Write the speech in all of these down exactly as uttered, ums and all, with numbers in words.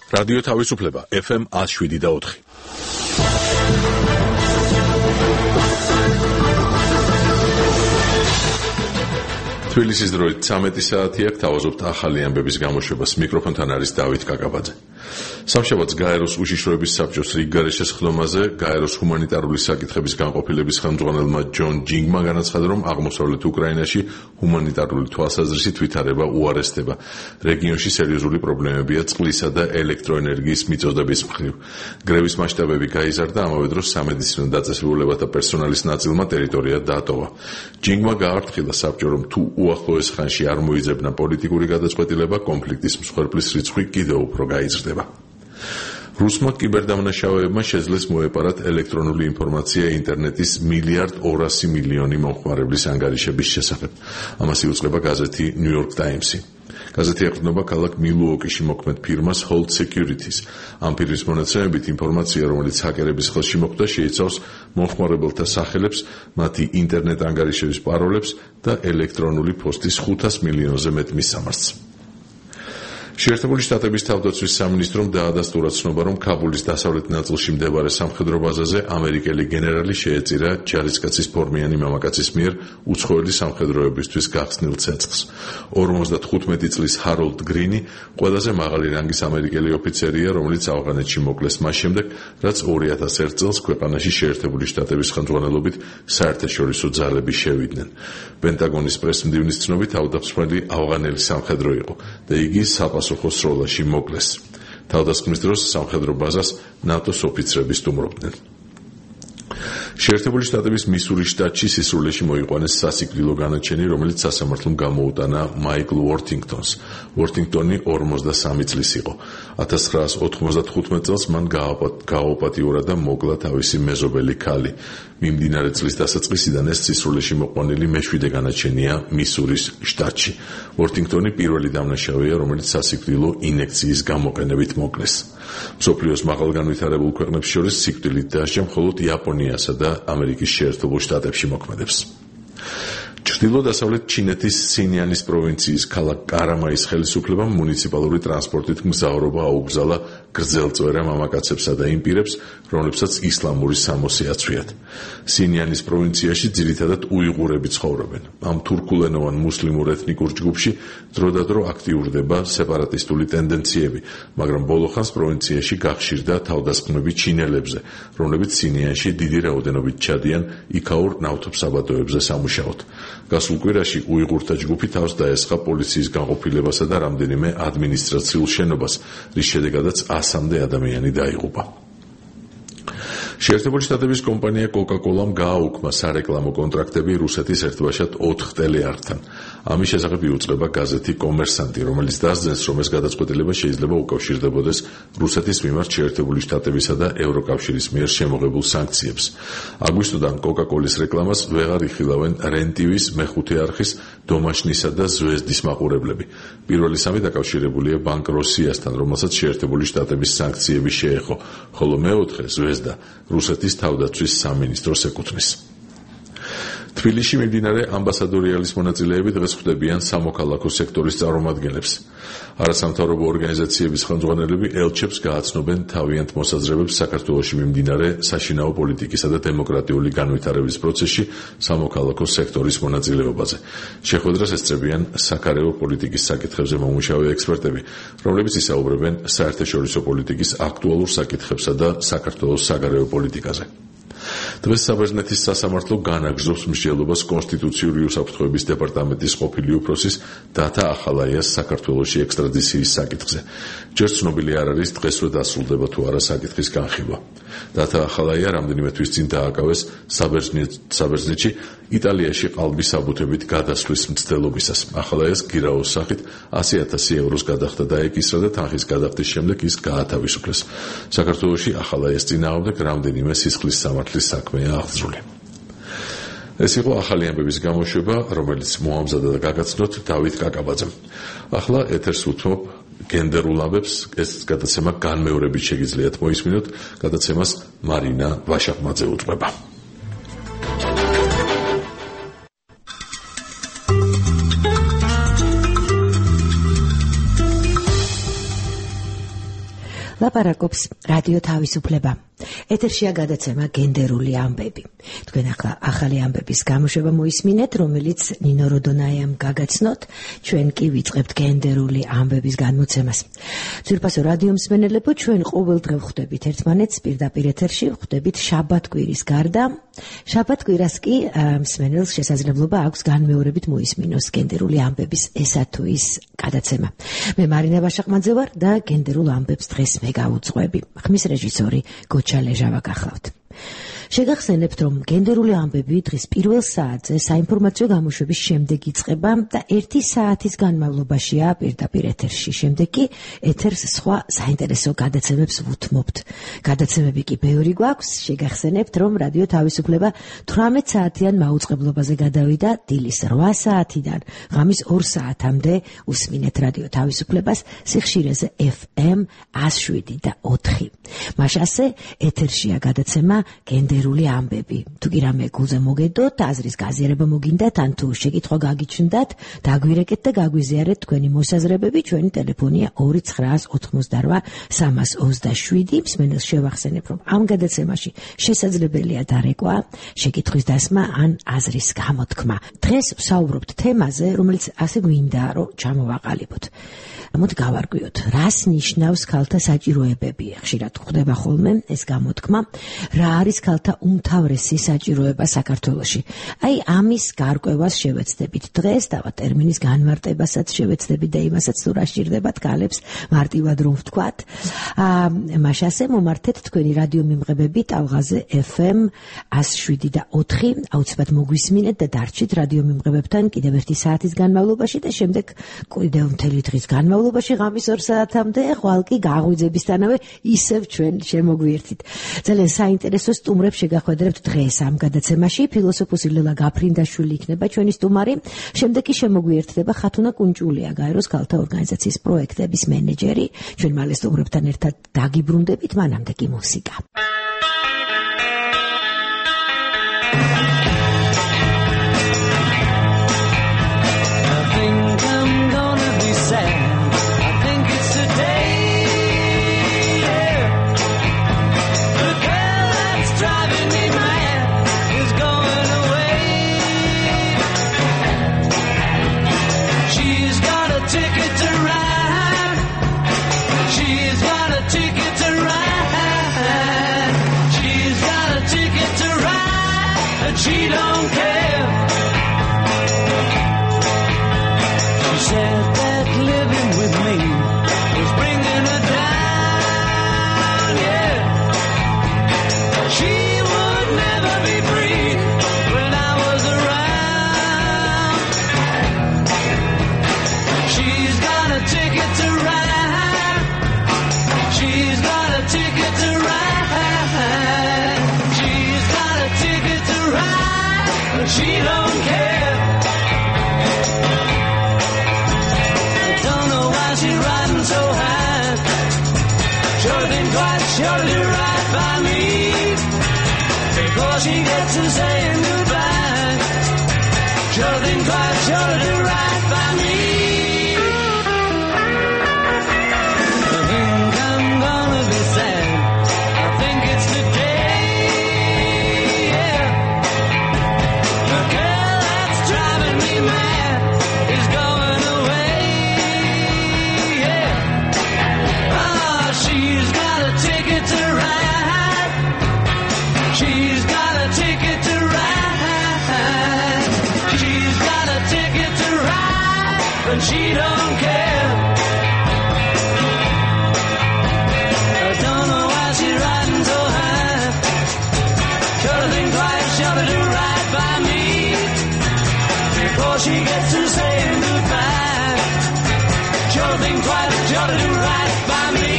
რადიო თავისუფლება ეფ ემ one oh seven და four. თბილისის დროით thirteen საათი აქ თავაზობთ ახალი ამბების გამოშვებას. მიკროფონთან არის დავით კაკაბაძე. სამშაბათს გაეროს უშიშროების საბჭოს რიგგარეშე სხდომაზე გაეროს ჰუმანიტარული საკითხების განყოფილების ხელმძღვანელმა ჯონ ჯინგმა განაცხადა, რომ აღმოსავლეთ უკრაინაში ჰუმანიტარული თვალსაზრისით ვითარება უარესდება. რეგიონში სერიოზული პრობლემებია წყლისა და ელექტროენერგიის მიწოდების მხრივ. გრევის მასშტაბები გაიზარდა, ამავე დროს სამედიცინო დაწესებულებათა პერსონალის ნაწილმა ტერიტორია დაატოვა. ჯინგმა გააფრთხილა საბჭო, რომ თუ უახლოეს ხანში არ მოიძებნა პოლიტიკური გადაწყვეტილება, კონფლიქტის მსხვერპლის რიცხვი კიდევ უფრო გაიზრდება. რუსმა კიბერდამნაშავეებმა შეძლეს მოეპარათ ელექტრონული ინფორმაცია ინტერნეტის მილიარდ ორასი მილიონი მომხმარებლის ანგარიშების შესახებ. ამას იუწყება გაზეთი New York Times-ი. გაზეთი ეყრდნობა ქალაქ მილუოკიში მოქმედ ფირმას Hold Securities. ამ ფირმის მონაცემებით ინფორმაცია, რომელიც ჰაკერების ხელში მოხვდა, შეიცავს მომხმარებელთა სახელებს, მათი ინტერნეტ ანგარიშების პაროლებს და ელექტრონული პოსტის ხუთას მილიონზე მეტ მისამართს. შეერთებული შტატების თავდაცვის სამინისტრომ დაადასტურა ცნობა, რომ ქაბულის დასავლეთ ნაწილში მდებარე სამხედრო ბაზაზე ამერიკელი გენერალი შეეწირა ჯარისკაცის ფორმიანი მამაკაცის მიერ უცხოელი სამხედროებისთვის გახსნილ ცეცხლს. ორმოცდათხუთმეტი წლის ჰაროლდ გრინი ყველაზე მაღალი რანგის ამერიკელი ოფიცერია, რომელიც ავღანეთში მოკლეს მას შემდეგ, რაც ორი ათას ერთ წელს ქვეყანაში შეერთებული შტატების ხელმძღვანელობით საერთაშორისო ძალები შევიდნენ. პენტაგონის პრესმდივნის ცნობით თავდამსხმელი ავღანელი სამხედრო იყო და იგი საპასუხო სროლაში მოკლეს. თავდასხმის დროს სამხედრო ბაზას ნატოს ოფიცრები სტუმრობდნენ. შეერთებული შტატების მისურის შტატში სისრულეში მოიყვანეს სასიკვდილო განაჩენი, რომელიც სასამართლომ გამოუტანა მაიკლ ვორთინგტონს. ვორთინგტონი ორმოცდასამი წლის იყო. ათას ცხრაას ოთხმოცდათხუთმეტ წელს მან გააოპატიურა და მოკლა თავისი მეზობელი ქალი. მიმდინარე წლის დასაწყისიდან ეს სისრულეში მოყვანილი მეშვიდე განაჩენია მისურის შტატში. ვორთინგტონი პირველი დამნაშავეა, რომელიც სასიკვდილო ინექციის გამოყენებით მოკლეს. მსოფლიოს მაღალგანვითარებულ ქვეყნებს შორის სიკვდილით დასჯა მხოლოდ იაპონიასა და ამერიკის შეერთებულ შტატებში მოქმედებს. ჩრდილო-დასავლეთ ჩინეთის სინიანის პროვინციის ქალაქ კარამაის ხელისუფლებამ მუნიციპალური ტრანსპორტით მგზავრობა აუგზალა გრძელწვერა მამაკაცებსა და იმ პირებს, რომლებსაც ისლამური სამოსი აცვიათ. სინიანის პროვინციაში ძირითადად უიღურები ცხოვრობენ. ამ თურქულენოვან მუსლიმურ ეთნიკურ ჯგუფში დროდადრო აქტიურდება სეპარატისტული ტენდენციები, მაგრამ ბოლო ხანს პროვინციაში გახშირდა თავდასხმები ჩინელებზე, რომლებიც სინიანში დიდი რაოდენობით ჩადიან იქაურ ნავთობსაბადოებზე სამუშაოდ. გასულ კვირაში უიღურთა ჯგუფი თავს დაესხა პოლიციის განყოფილებასა და რამდენიმე ადმინისტრაციულ შენობას, რის შედეგადაც ასამდე ადამიანი დაიღუპა. შეერთებული შტატების კომპანია Coca-Cola-მ გააუქმა სარეკლამო კონტრაქტები რუსეთის ერთბაშად ოთხ ტელეარხთან. ამის შესახებ იუწყება გაზეთი კომერსანტი, რომელიც დასძენს, რომ ეს გადაწყვეტილება შეიძლება უკავშირდებოდეს რუსეთის მიმართ შეერთებული შტატებისა და ევროკავშირის მიერ შემოღებულ სანქციებს. აგვისტოდან Coca-Cola-ის რეკლამას ვეღარ იხილავენ რენ-ტივის, მეხუთე არხის, დომაშნისა და ზვეზდის მაყურებლები. პირველი სამი დაკავშირებულია ბანკ როსიასთან, რომელსაც შეერთებული შტატების სანქციები შეეხო, ხოლო მეოთხე ზვეზდა რუსეთის თავდაცვის სამინისტროს ეკუთვნის. თბილისში მიმდინარე ამბასადორიალის მონაწილეები დღეს ხვდებიან სამოქალაქო სექტორის წარმომადგენლებს. არასამთავრობო ორგანიზაციების ხელმძღვანელები ელჩებს გააცნობენ თავიანთ მოსაზრებებს საქართველოში მიმდინარე საშინაო პოლიტიკისა და დემოკრატიული განვითარების პროცესში სამოქალაქო სექტორის მონაწილეობაზე. შეხვედრას ესწრებიან საქარეო პოლიტიკის საკითხებზე მომუშავე ექსპერტები, რომლებიც ისაუბრებენ საერთაშორისო პოლიტიკის აქტუალურ საკითხებსა და საქართველოს საგარეო პოლიტიკაზე. დღეს საბერძნეთის სასამართლო განაგრძობს მსჯელობას კონსტიტუციური უსაფრთხოების დეპარტამენტის ყოფილი უფროსის დათა ახალაიას საქართველოში ექსტრადიციის საკითხზე. ჯერ ცნობილი არ არის დღესვე დასრულდება თუ არა საკითხის განხილვა. დათა ახალაია რამდენიმე თვის წინ დააკავეს საბერძნეთში იტალიაში ყალბის საბუთებით გადასვლის მცდელობისას. ახალაიას გირაოს სახით ასი ათასი ევროს გადახდა დაეკისრა და თანხის გადახდის შემდეგ ის გაათავისუფლეს. საქართველოში ახალაიას წინააღმდეგ რამდენიმე სისხლის სამართლის საქმეა აღძრული. ეს იყო ახალი ამბების გამოშვება, რომელიც მოამზადა და გაგაცნოთ დავით კაკაბაძემ. ახლა ეთერს უთმობ გენდერულ ამბებს, ეს გადაცემა განმეორებით შეგიძლიათ მოისმინოთ, გადაცემას მარინა ვაშახმაძე უტყვება. ლაპარაკობს რადიო თავისუფლება. ეთერშია გადაცემა გენდერული ამბები. თქვენ ახლა ახალი ამბების გამოშვება მოისმინეთ, რომელიც ნინო როდონაიამ გაგაცნოთ. ჩვენ კი ვიწყებთ გენდერული ამბების განმოცემას. ძვირფასო რადიო მსმენელებო, ჩვენ ყოველდღე ვხვდებით ერთმანეთს პირდაპირ ეთერში, ვხვდებით შაბათ-კვირის გარდა. შაბათ-კვირას კი მსმენელს შესაძლებლობა აქვს განმეორებით მოისმინოს გენდერული ამბების ესა თუ ის გადაცემა. მე მარინა ვაშაყმაძე ვარ და გენდერულ ამბებს დღეს მე გავუძღვები. ხმის რეჟისორი ჩალეჟავა გახლავთ. შეგახსენებთ, რომ გენდერული ამბები დღის პირველ საათზე საინფორმაციო გამოშვების შემდეგ იწყება და ერთი საათის განმავლობაშია პირდაპირ ეთერში. შემდეგ კი ეთერს სხვა საინტერესო გადაცემებს ვუთმობთ. გადაცემები კი ბევრი გვაქვს. შეგახსენებთ, რომ რადიო თავისუფლება თვრამეტ საათიან მაუწყებლობაზე გადავიდა დილის რვა საათიდან ღამის ორ საათამდე უსმინეთ რადიო თავისუფლებას სიხშირეზე ეფ ემ ათს შვიდი და ოთხი. მაშასე ეთერშია გადაცემა გენდერული ამბები. თუ კი რამე გულზე მოგედოთ, აზრის გაზიარება მოგინდათ, ან თუ შეკითხვა გაგიჩნდათ, დაგვირეკეთ და გაგვიზიარეთ თქვენი მოსაზრებები. ჩვენი ტელეფონია ორი ცხრაას ოთხმოცდარვა სამას ოცდაშვიდი. მსმენელს შევახსენებ, რომ ამ გადაცემაში შესაძლებელია დარეკვა, შეკითხვის დასმა ან აზრის გამოთქმა. დღეს ვსაუბრობთ თემაზე, რომელიც ასე გვინდა, რომ ჩამოვაყალიბოთ. მოდი გავარკვიოთ, რას ნიშნავს ქალთა საჭიროებები. ხშირად გვხვდება ხოლმე ეს გამოთქმა, რა არის ქალთა უმთავრესი საჭიროება საქართველოში. აი ამის გარკვევას შევეცდებით დღეს, დავა ტერმინის განმარტებასაც შევეცდებით და იმასაც თუ რა სჭირდებათ ქალებს, მარტივად რომ ვთქვათ. მაშასე მომართეთ თქვენი რადიო მიმღებები ტალღაზე ეფ ემ ათს შვიდი და ოთხი. აუცილებლად მოგვისმინეთ და დარჩით რადიო მიმღებებთან კიდევ ერთი საათის განმავლობაში და შემდეგ კიდევ მთელი დღის განმავლობაში ღამის ორ საათამდე, ხვალ კი გაღვიძებისთანავე ისევ ჩვენ შემოგვიერთით. ძალიან საინტერესო სტუმრებს შეგახვედრებთ დღეს ამ გადაცემაში. ფილოსოფოსი ლელა გაფრინდაშვილი იქნება ჩვენი სტუმარი. შემდეგ კი შემოგვიერთდება ხათუნა კუნჭულია, გაეროს ქალთა ორგანიზაციის პროექტების მენეჯერი. ჩვენ მალე სტუმრებთან ერთად დაგიბრუნდებით, მანამდე კი მუსიკა. She don't care. She said that living with me was bringing her down, yeah. She would never be free when I was around. She's got a ticket to ride. She's got a ticket to ride. She's got a ticket to ride, but she don't care. I don't know why she's riding so high. Sure didn't quite sure to ride by me before she gets to saying goodbye. Sure didn't quite sure to ride by me. I think I'm gonna be sad. I think it's the day. But she don't care. I don't know why she's riding so high. Sure think twice, sure to do right by me before she gets to saying goodbye. Sure think twice, sure to do right by me.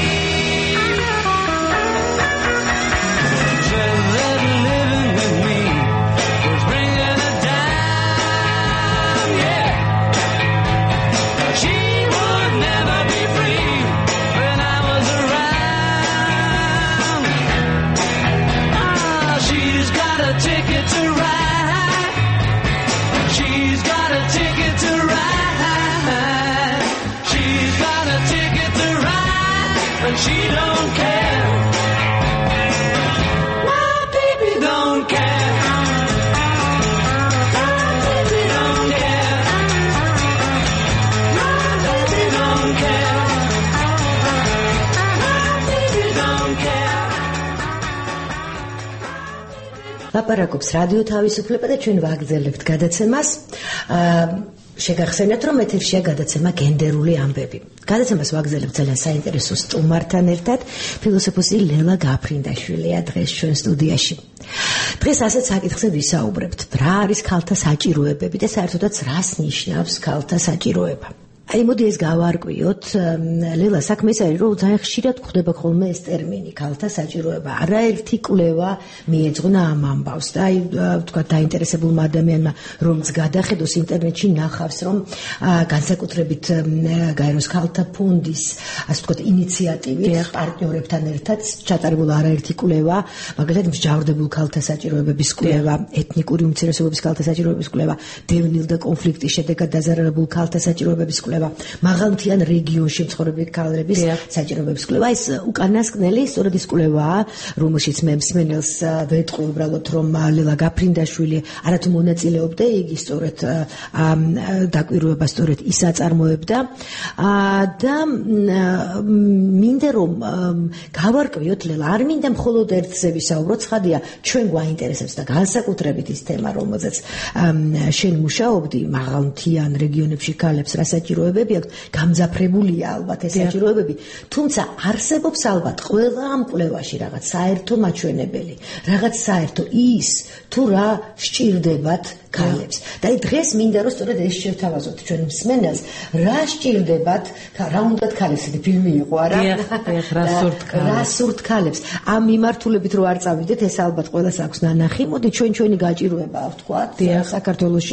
Said that living with me was bringing her down, yeah. She ვილაპარაკობს რადიო თავისუფლება და ჩვენ ვაგრძელებთ გადაცემას. შეგახსენეთ, რომ ეთერშია გადაცემა გენდერული ამბები. გადაცემას ვაგრძელებთ ძალიან საინტერესო სტუმართან ერთად. ფილოსოფოსი ლელა გაფრინდაშვილია დღეს ჩვენ სტუდიაში. დღეს ასეთ საკითხზე ვისაუბრებთ. რა არის ქალთა საჭიროებები და საერთოდაც რას ნიშნავს ქალთა საჭიროება? აი მოდი ეს გავარკვიოთ. ლელა, საქმე ის არის, რომ ძალიან ხშირად გვხვდება ხოლმე ეს ტერმინი ქალთა საჭიროება. არაერთი კვლევა მიეძღვნა ამ ამბავს და აი თქვა დაინტერესებულმა ადამიანმა რომც გადახედოს ინტერნეტში ნახავს, რომ განსაკუთრებით გაეროს ქალთა ფონდის ასე ვთქვათ ინიციატივით პარტნიორებთან ერთად ჩატარებულა არაერთი კვლევა, მაგალითად მსჯავრდებულ ქალთა საჭიროებების კვლევა, ეთნიკური უმცირესობების ქალთა საჭიროებების კვლევა, დევნილ და კონფლიქტის შედეგად დაზარალებულ ქალთა საჭიროებების კვლევა, მაღალმთიან რეგიონში მცხოვრები ქალების საჭიროებების კვლევა. ეს უკანასკნელი სწორედ ის კვლევაა, რომელშიც მე მსმენელს ვეტყვი უბრალოდ, რომ ლელა გაფრინდაშვილი არათუ მონაწილეობდა, იგი სწორედ დაკვირვება სწორედ ის აწარმოებდა და მინდა რომ გავარკვიოთ, ლელა, არ მინდა მხოლოდ ერთზე ვისაუბროთ, ცხადია ჩვენ გვაინტერესებს და განსაკუთრებით ის თემა, რომელზეც შენ მუშაობდი, მაღალმთიან რეგიონებში ქალებს რა საჭიროებები აქვს, გამძაფრებულია ალბათ ეს საჭიროებები, თუმცა არსებობს ალბათ ყველა ამ კვლევაში რაღაც საერთო მაჩვენებელი, რაღაც საერთო ის თუ რა სჭირდებათ ქალებს. და დღეს მინდა რომ სწორედ ეს შევთავაზოთ ჩვენ მსმენელს, რა სჭირდებათ, რა უნდათ ქალებს, ეს ფილმი იყო, არა? რა სურთ ქალებს. რა სურთ ქალებს. ამ მიმართულებით რო არ წავიდეთ, ეს ალბათ ყველას აქვს ნანახი. მოდი ჩვენ ჩვენი გაჭირვება ვთქვათ საქართველოში.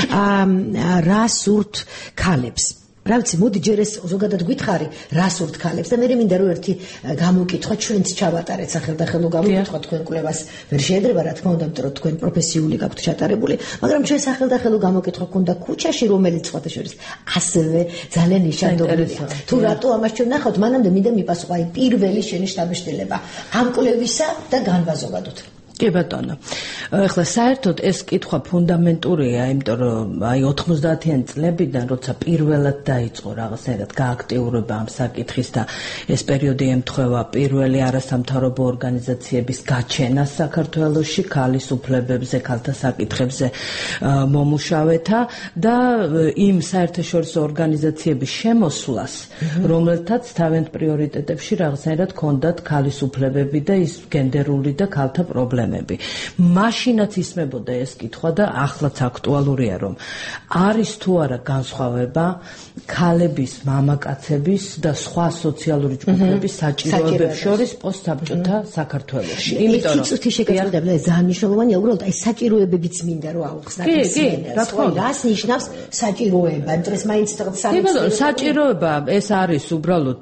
რა სურთ ქალებს. რა ვიცი, მოდი ჯერ ეს ზოგადად გითხარი, რა სურთ ქალებს და მე მინდა რომ ერთი გამოკითხვა ჩვენც ჩავატარეთ სახელდახელო გამოკითხვა თქვენ კვლევას ვერ შეედრება, რა თქმა უნდა, იმიტომ რომ თქვენ პროფესიული გაქვთ ჩატარებული, მაგრამ ჩვენ სახელდახელო გამოკითხვა გქონდა ქუჩაში, რომელიც სხვათა შორის ასევე ძალიან ნიშანდობლია. თუ რატო ამას ჩვენ ნახავთ, მანამდე მინდა მიპასუხო აი პირველი შენი შთაბეჭდილება ამ კვლევისა და განვაზოგადოთ. კი ბატონო. ეხლა საერთოდ ეს კითხვა ფუნდამენტურია, იმიტომ რომ აი ოთხმოცდაათიან წლებიდან, როცა პირველად დაიწყო რაღაცნაირად გააქტიურება ამ საკითხის და ეს პერიოდი ემთხვევა პირველი არასამთავრობო ორგანიზაციების გაჩენას საქართველოში, ქალის უფლებებზე, ქალთა საკითხებზე მომუშავეთა და იმ საერთაშორისო ორგანიზაციების შემოსვლას, რომელთაც თავიანთ პრიორიტეტებში რაღაცნაირად ჰქონდათ ქალის უფლებები და ის გენდერული და ქალთა პრობლემები. მაშინაც ისმებოდა ეს კითხვა და ახლაც აქტუალურია, რომ არის თუ არა განსხვავება ქალების, მამაკაცების და სხვა სოციალური ჯგუფების საჭიროებებს შორის პოსტსაბჭოთა საქართველოში. იმიტომ რომ ეს შეგაწყვეტებია ძალიან მნიშვნელოვანია, უბრალოდ აი საჭიროებებიც მინდა რომ აუხსნათ ისმენელს. ხო, რას ნიშნავს საჭიროება? იმიტომ რომ მაინც საჭიროება საჭიროება ეს არის უბრალოდ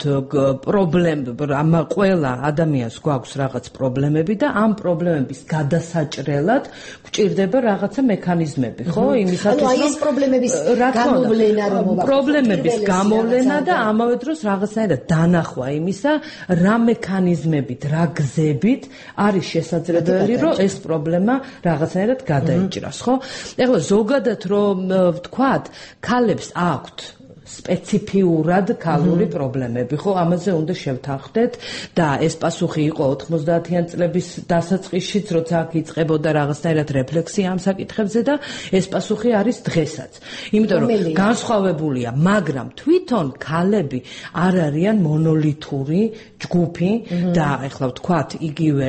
პრობლემა, ყველა ადამიანს გვაქვს რაღაც პრობლემები და ამ პრობლემების გადასაჭრელად გვჭირდება რაღაცა მექანიზმები, ხო? იმისათვის რომ აი ეს პრობლემების გამოვლენა რომ პრობლემების გამოვლენა და ამავე დროს რაღაცნაირად დანახვა იმისა, რა მექანიზმებით, რა გზებით არის შესაძლებელი, რომ ეს პრობლემა რაღაცნაირად გადაიჭრას, ხო? ეხლა ზოგადად რომ ვთქვათ, ქალებს აქვთ სპეციფიურად ქალური პრობლემები, ხო, ამაზე უნდა შევთანხმდეთ და ეს პასუხი იყო ოთხმოცდაათიან წლების დასაწყისშიც, როცა აქ იწყებოდა რაღაცნაირად რეფლექსია ამ საკითხებზე და ეს პასუხი არის დღესაც. იმიტომ რომ განსხვავებულია, მაგრამ თვითონ ქალები არ არიან მონოლითური ჯგუფი და ეხლა ვთქვათ, იგივე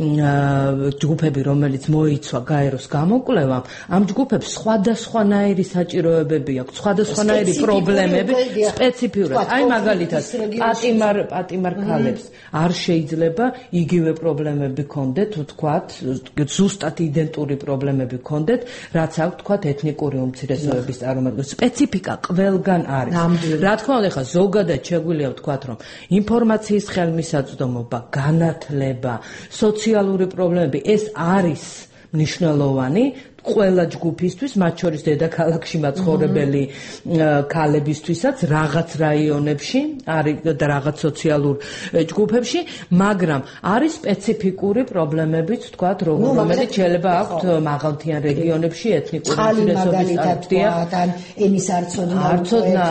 ჯგუფები, რომელიც მოიცვა გაეროს გამოკვლევამ, ამ ჯგუფებს სხვადასხვანაირი საჭიროებები აქვს, სხვადასხვანაირი პრობლემები, სპეციფიურად. აი მაგალითად, პატიმარ პატიმარ ქალებს არ შეიძლება იგივე პრობლემები ჰქონდეთ, ვთქვათ, ზუსტად იდენტური პრობლემები ჰქონდეთ, რაც აქვს, ვთქვათ, ეთნიკური უმცირესობების წარმომადგენლებს. სპეციფიკა ყველგან არის. რა თქმა უნდა, ხა ზოგადად შეგვიძლია ვთქვათ, რომ ინფორმაციის ხელმისაწვდომობა, განათლება, სოციალური პრობლემები ეს არის მნიშვნელოვანი, ყველა ჯგუფისთვის, მათ შორის დედაქალაქში მაცხოვრებელი ქალებისთვისაც რაღაც რაიონებში, არის და რაღაც სოციალურ ჯგუფებში, მაგრამ არის სპეციფიკური პრობლემებიც, თქვათ, რომელიც შეიძლება აქვთ მაღალმთიან რეგიონებში ეთნიკური უმცირესობის არტიან, ენის არცოდნა, არცოდნა,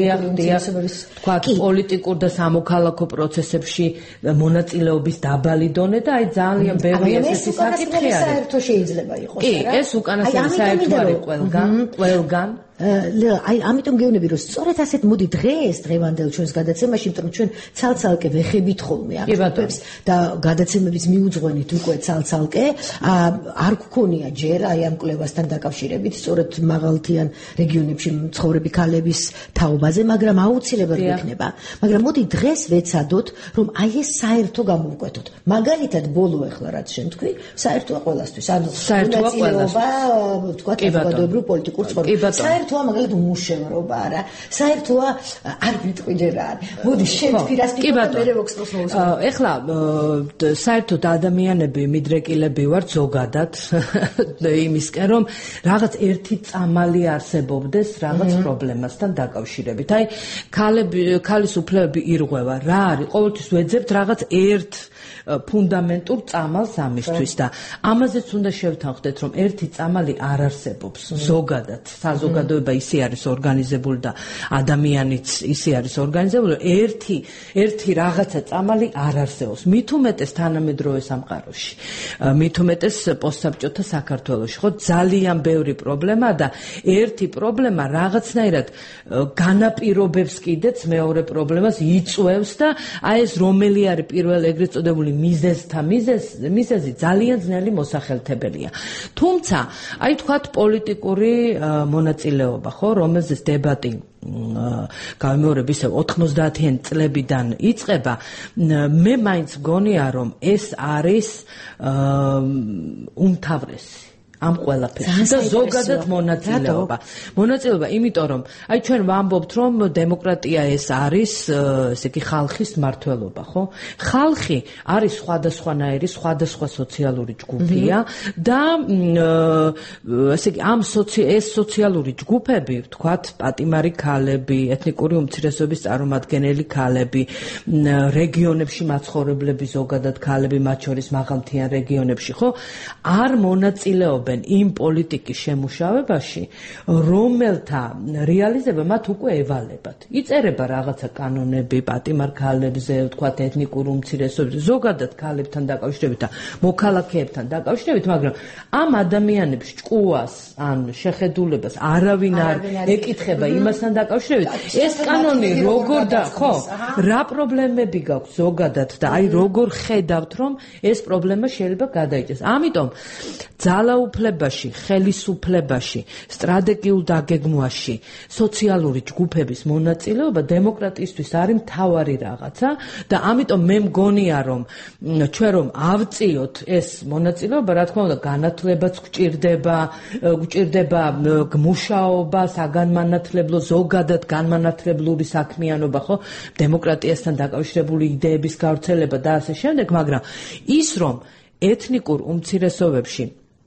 თქვათ, პოლიტიკურ და სამოქალაქო პროცესებში მონაწილეობის დაბალი დონე და აი ძალიან ბევრი ესეთი საკითხი არის. საერთო შეიძლება იყოს, კი, ეს უკანასკნელი საერთო არის ყველგან, ყველგან. აი ამიტომ გეუბნები რომ სწორედ ასეთ მოდი დღეს დღევანდელ ჩვენს გადაცემაში, იმიტომ რომ ჩვენ ცალ-ცალკე ვეხებით ხოლმე ამ ჯგუფებს და გადაცემების მიუძღვენით უკვე ცალ-ცალკე არ გქონია ჯერ აი ამ კვლევასთან დაკავშირებით სწორედ მაღალმთიან რეგიონებში მცხოვრები ქალების თაობაზე, მაგრამ აუცილებლად გვექნება. მაგრამ მოდი დღეს ვეცადოთ რომ აი ეს საერთო გამოვკვეთოთ. მაგალითად ბოლო ახლა რაც შენ თქვი, საერთოა ყველასთვის. ანუ საერთოა ყველასთვის. თქვა საზოგადოებრივ პოლიტიკურ ცხოვრებაში. საერთოა მაგალითად უმუშევრობა არა. საერთოა არ ვიტყვი რა არის. მოდი შენ თქვი რას ვიტყვი მე ვოქსტოს მოუსმენ. ეხლა საერთოდ ადამიანები მიდრეკილები ვართ ზოგადად იმისკენ რომ რაღაც ერთი წამალი არსებობდეს რაღაც პრობლემასთან დაკავშირებით. აი ქალები ქალის უფლებები ირღვევა რა არის? ყოველთვის ვეძებთ რაღაც ერთ ფუნდამენტურ წამალს ამისთვის და ამაზეც უნდა შევთანხმდეთ რომ ერთი წამალი არ არსებობს ზოგადად საზოგადოება ისე არის ორგანიზებული და ადამიანიც ისე არის ორგანიზებული ერთი ერთი რაღაცა წამალი არ არსებობს მით უმეტეს თანამედროვე სამყაროში მით უმეტეს პოსტსაბჭოთა საქართველოში ხო ძალიან ბევრი პრობლემა და ერთი პრობლემა რაღაცნაირად განაპირობებს კიდეც მეორე პრობლემას იწვევს და აი ეს რომელი არის პირველ ეგრეთ წოდებული მიზეზთა მიზეზ მიზეზი ძალიან ძნელი მოსახელთებელია. თუმცა, აი თქვათ პოლიტიკური მონაწილეობა, ხო, რომელზეც დებატი გამეორებ ისე ოთხმოცდაათიანი წლებიდან იწყება, მე მაინც მგონია, რომ ეს არის უმთავრესი. ამ ყველაფერში და ზოგადად მონაწილეობა. მონაწილეობა, იმიტომ რომ აი ჩვენ ვამბობთ რომ დემოკრატია ეს არის, ესე იგი ხალხის მმართველობა, ხო? ხალხი არის სხვადასხვანაირი, სხვადასხვა სოციალური ჯგუფია და ესე იგი ამ ეს სოციალური ჯგუფები, ვთქვათ, პატიმარი ქალები, ეთნიკური უმცირესობის წარმომადგენელი ქალები, რეგიონებში მაცხოვრებლები ზოგადად ქალები, მათ შორის მაღალმთიან რეგიონებში, ხო? არ მონაწილეობენ იმ პოლიტიკის შემუშავებაში, რომელთა რეალიზება მათ უკვე ევალებათ. იწერება რაღაცა კანონები პატიმარ ქალებზე, ვთქვათ, ეთნიკურ უმცირესობებზე, ზოგადად ქალებთან დაკავშირებით და მოქალაქეებთან დაკავშირებით, მაგრამ ამ ადამიანებს ჭკუას ან შეხედულებას არავინ არ ეკითხება იმასთან დაკავშირებით. ეს კანონი როგორ და ხო, რა პრობლემები გაქვს ზოგადად და აი როგორ ხედავთ, რომ ეს პრობლემა შეიძლება გადაიჭრას. ამიტომ ძალაუფლებაში, ხელისუფლებაში, სტრატეგიულ დაგეგმვაში, სოციალური ჯგუფების მონაწილეობა დემოკრატიისთვის არის მთავარი რაღაცა და ამიტომ მე მგონია რომ ჩვენ რომ ავწიოთ ეს მონაწილეობა, რა თქმა უნდა, განათლებაც გვჭირდება, გვჭირდება მუშაობა, საგანმანათლებლო, ზოგადად განმანათლებლური საქმიანობა, ხო, დემოკრატიასთან დაკავშირებული იდეების გავრცელება და ასე შემდეგ, მაგრამ ის რომ ეთნიკურ უმცირესობებში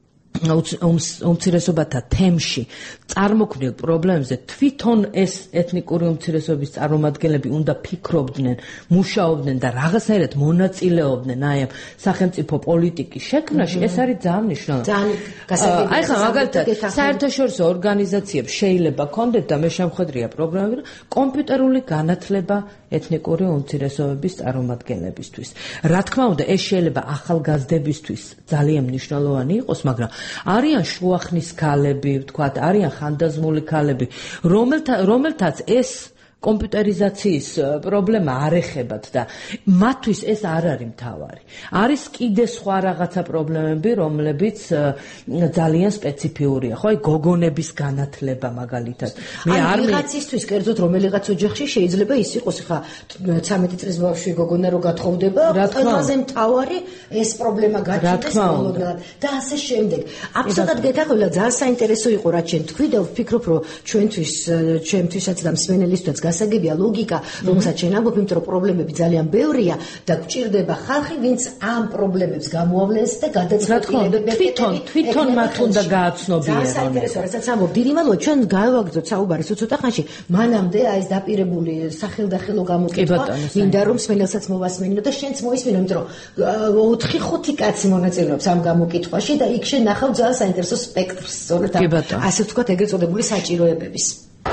უმცირესობათა თემში წარმოქმნილ პრობლემებზე თვითონ ეს ეთნიკური უმცირესობის წარმომადგენლები უნდა ფიქრობდნენ, მუშაობდნენ და რაღაცნაირად მონაწილეობდნენ აი ამ სახელმწიფო პოლიტიკის შექმნაში, ეს არის ძალიან მნიშვნელოვანი. ძალიან აი ხა მაგალითად საერთაშორისო ორგანიზაციებს შეიძლება კონდეთ და მე შემხედრია პროგრამები, რომ კომპიუტერული განათლება ეთნიკური უმცირესობების წარმომადგენლებისთვის. რა თქმა უნდა, ეს შეიძლება ახალგაზრდებისთვის ძალიან მნიშვნელოვანი იყოს, მაგრამ არიან შუახნის ქალები, ვთქვათ, არიან ხანდაზმული ქალები, რომელთაც ეს კომპიუტერიზაციის პრობლემა არ ეხებათ და მათთვის ეს არ არის მთავარი. არის კიდე სხვა რაღაცა პრობლემები, რომლებიც ძალიან სპეციფიურია, ხო, აი გოგონების განათლება მაგალითად. მე არ ვიღაცისთვის, კერძოდ რომელიღაც ოჯახში შეიძლება ის იყოს, ხა ცამეტი წლის ბავშვი გოგონა რო გათხოვდება, ყველაზე მთავარი ეს პრობლემა გაჩნდეს ბოლოდან და ასე შემდეგ. აბსოლუტურად გეთახმებოდა, ძალიან საინტერესო იყო რაც შენ თქვი და ვფიქრობ, რომ ჩვენთვის, ჩვენთვისაც და მსმენელისთვისაც გასაგებია ლოგიკა, რომელსაც შენ ამბობ, იმიტომ რომ პრობლემები ძალიან ბევრია და გვჭირდება ხალხი, ვინც ამ პრობლემებს გამოავლენს და გადაწყვეტილებებს თვითონ თვითონ მათ უნდა გააცნობიერონ. საინტერესო რასაც ამბობ, დიდი მადლობა, ჩვენ გავაგრძოთ საუბარი ცოტა ხანში. მანამდე აი ეს დაპირებული სახელდახელო გამოკითხვა, მინდა რომ მსმენელსაც მოვასმენინო და შენც მოისმინო, იმიტომ რომ ოთხი ხუთი კაცი მონაწილეობს ამ გამოკითხვაში და იქ შენ ნახავ ძალიან საინტერესო სპექტრს, სწორედ ასე ვთქვათ, ეგრეთ წოდებული საჭიროებების.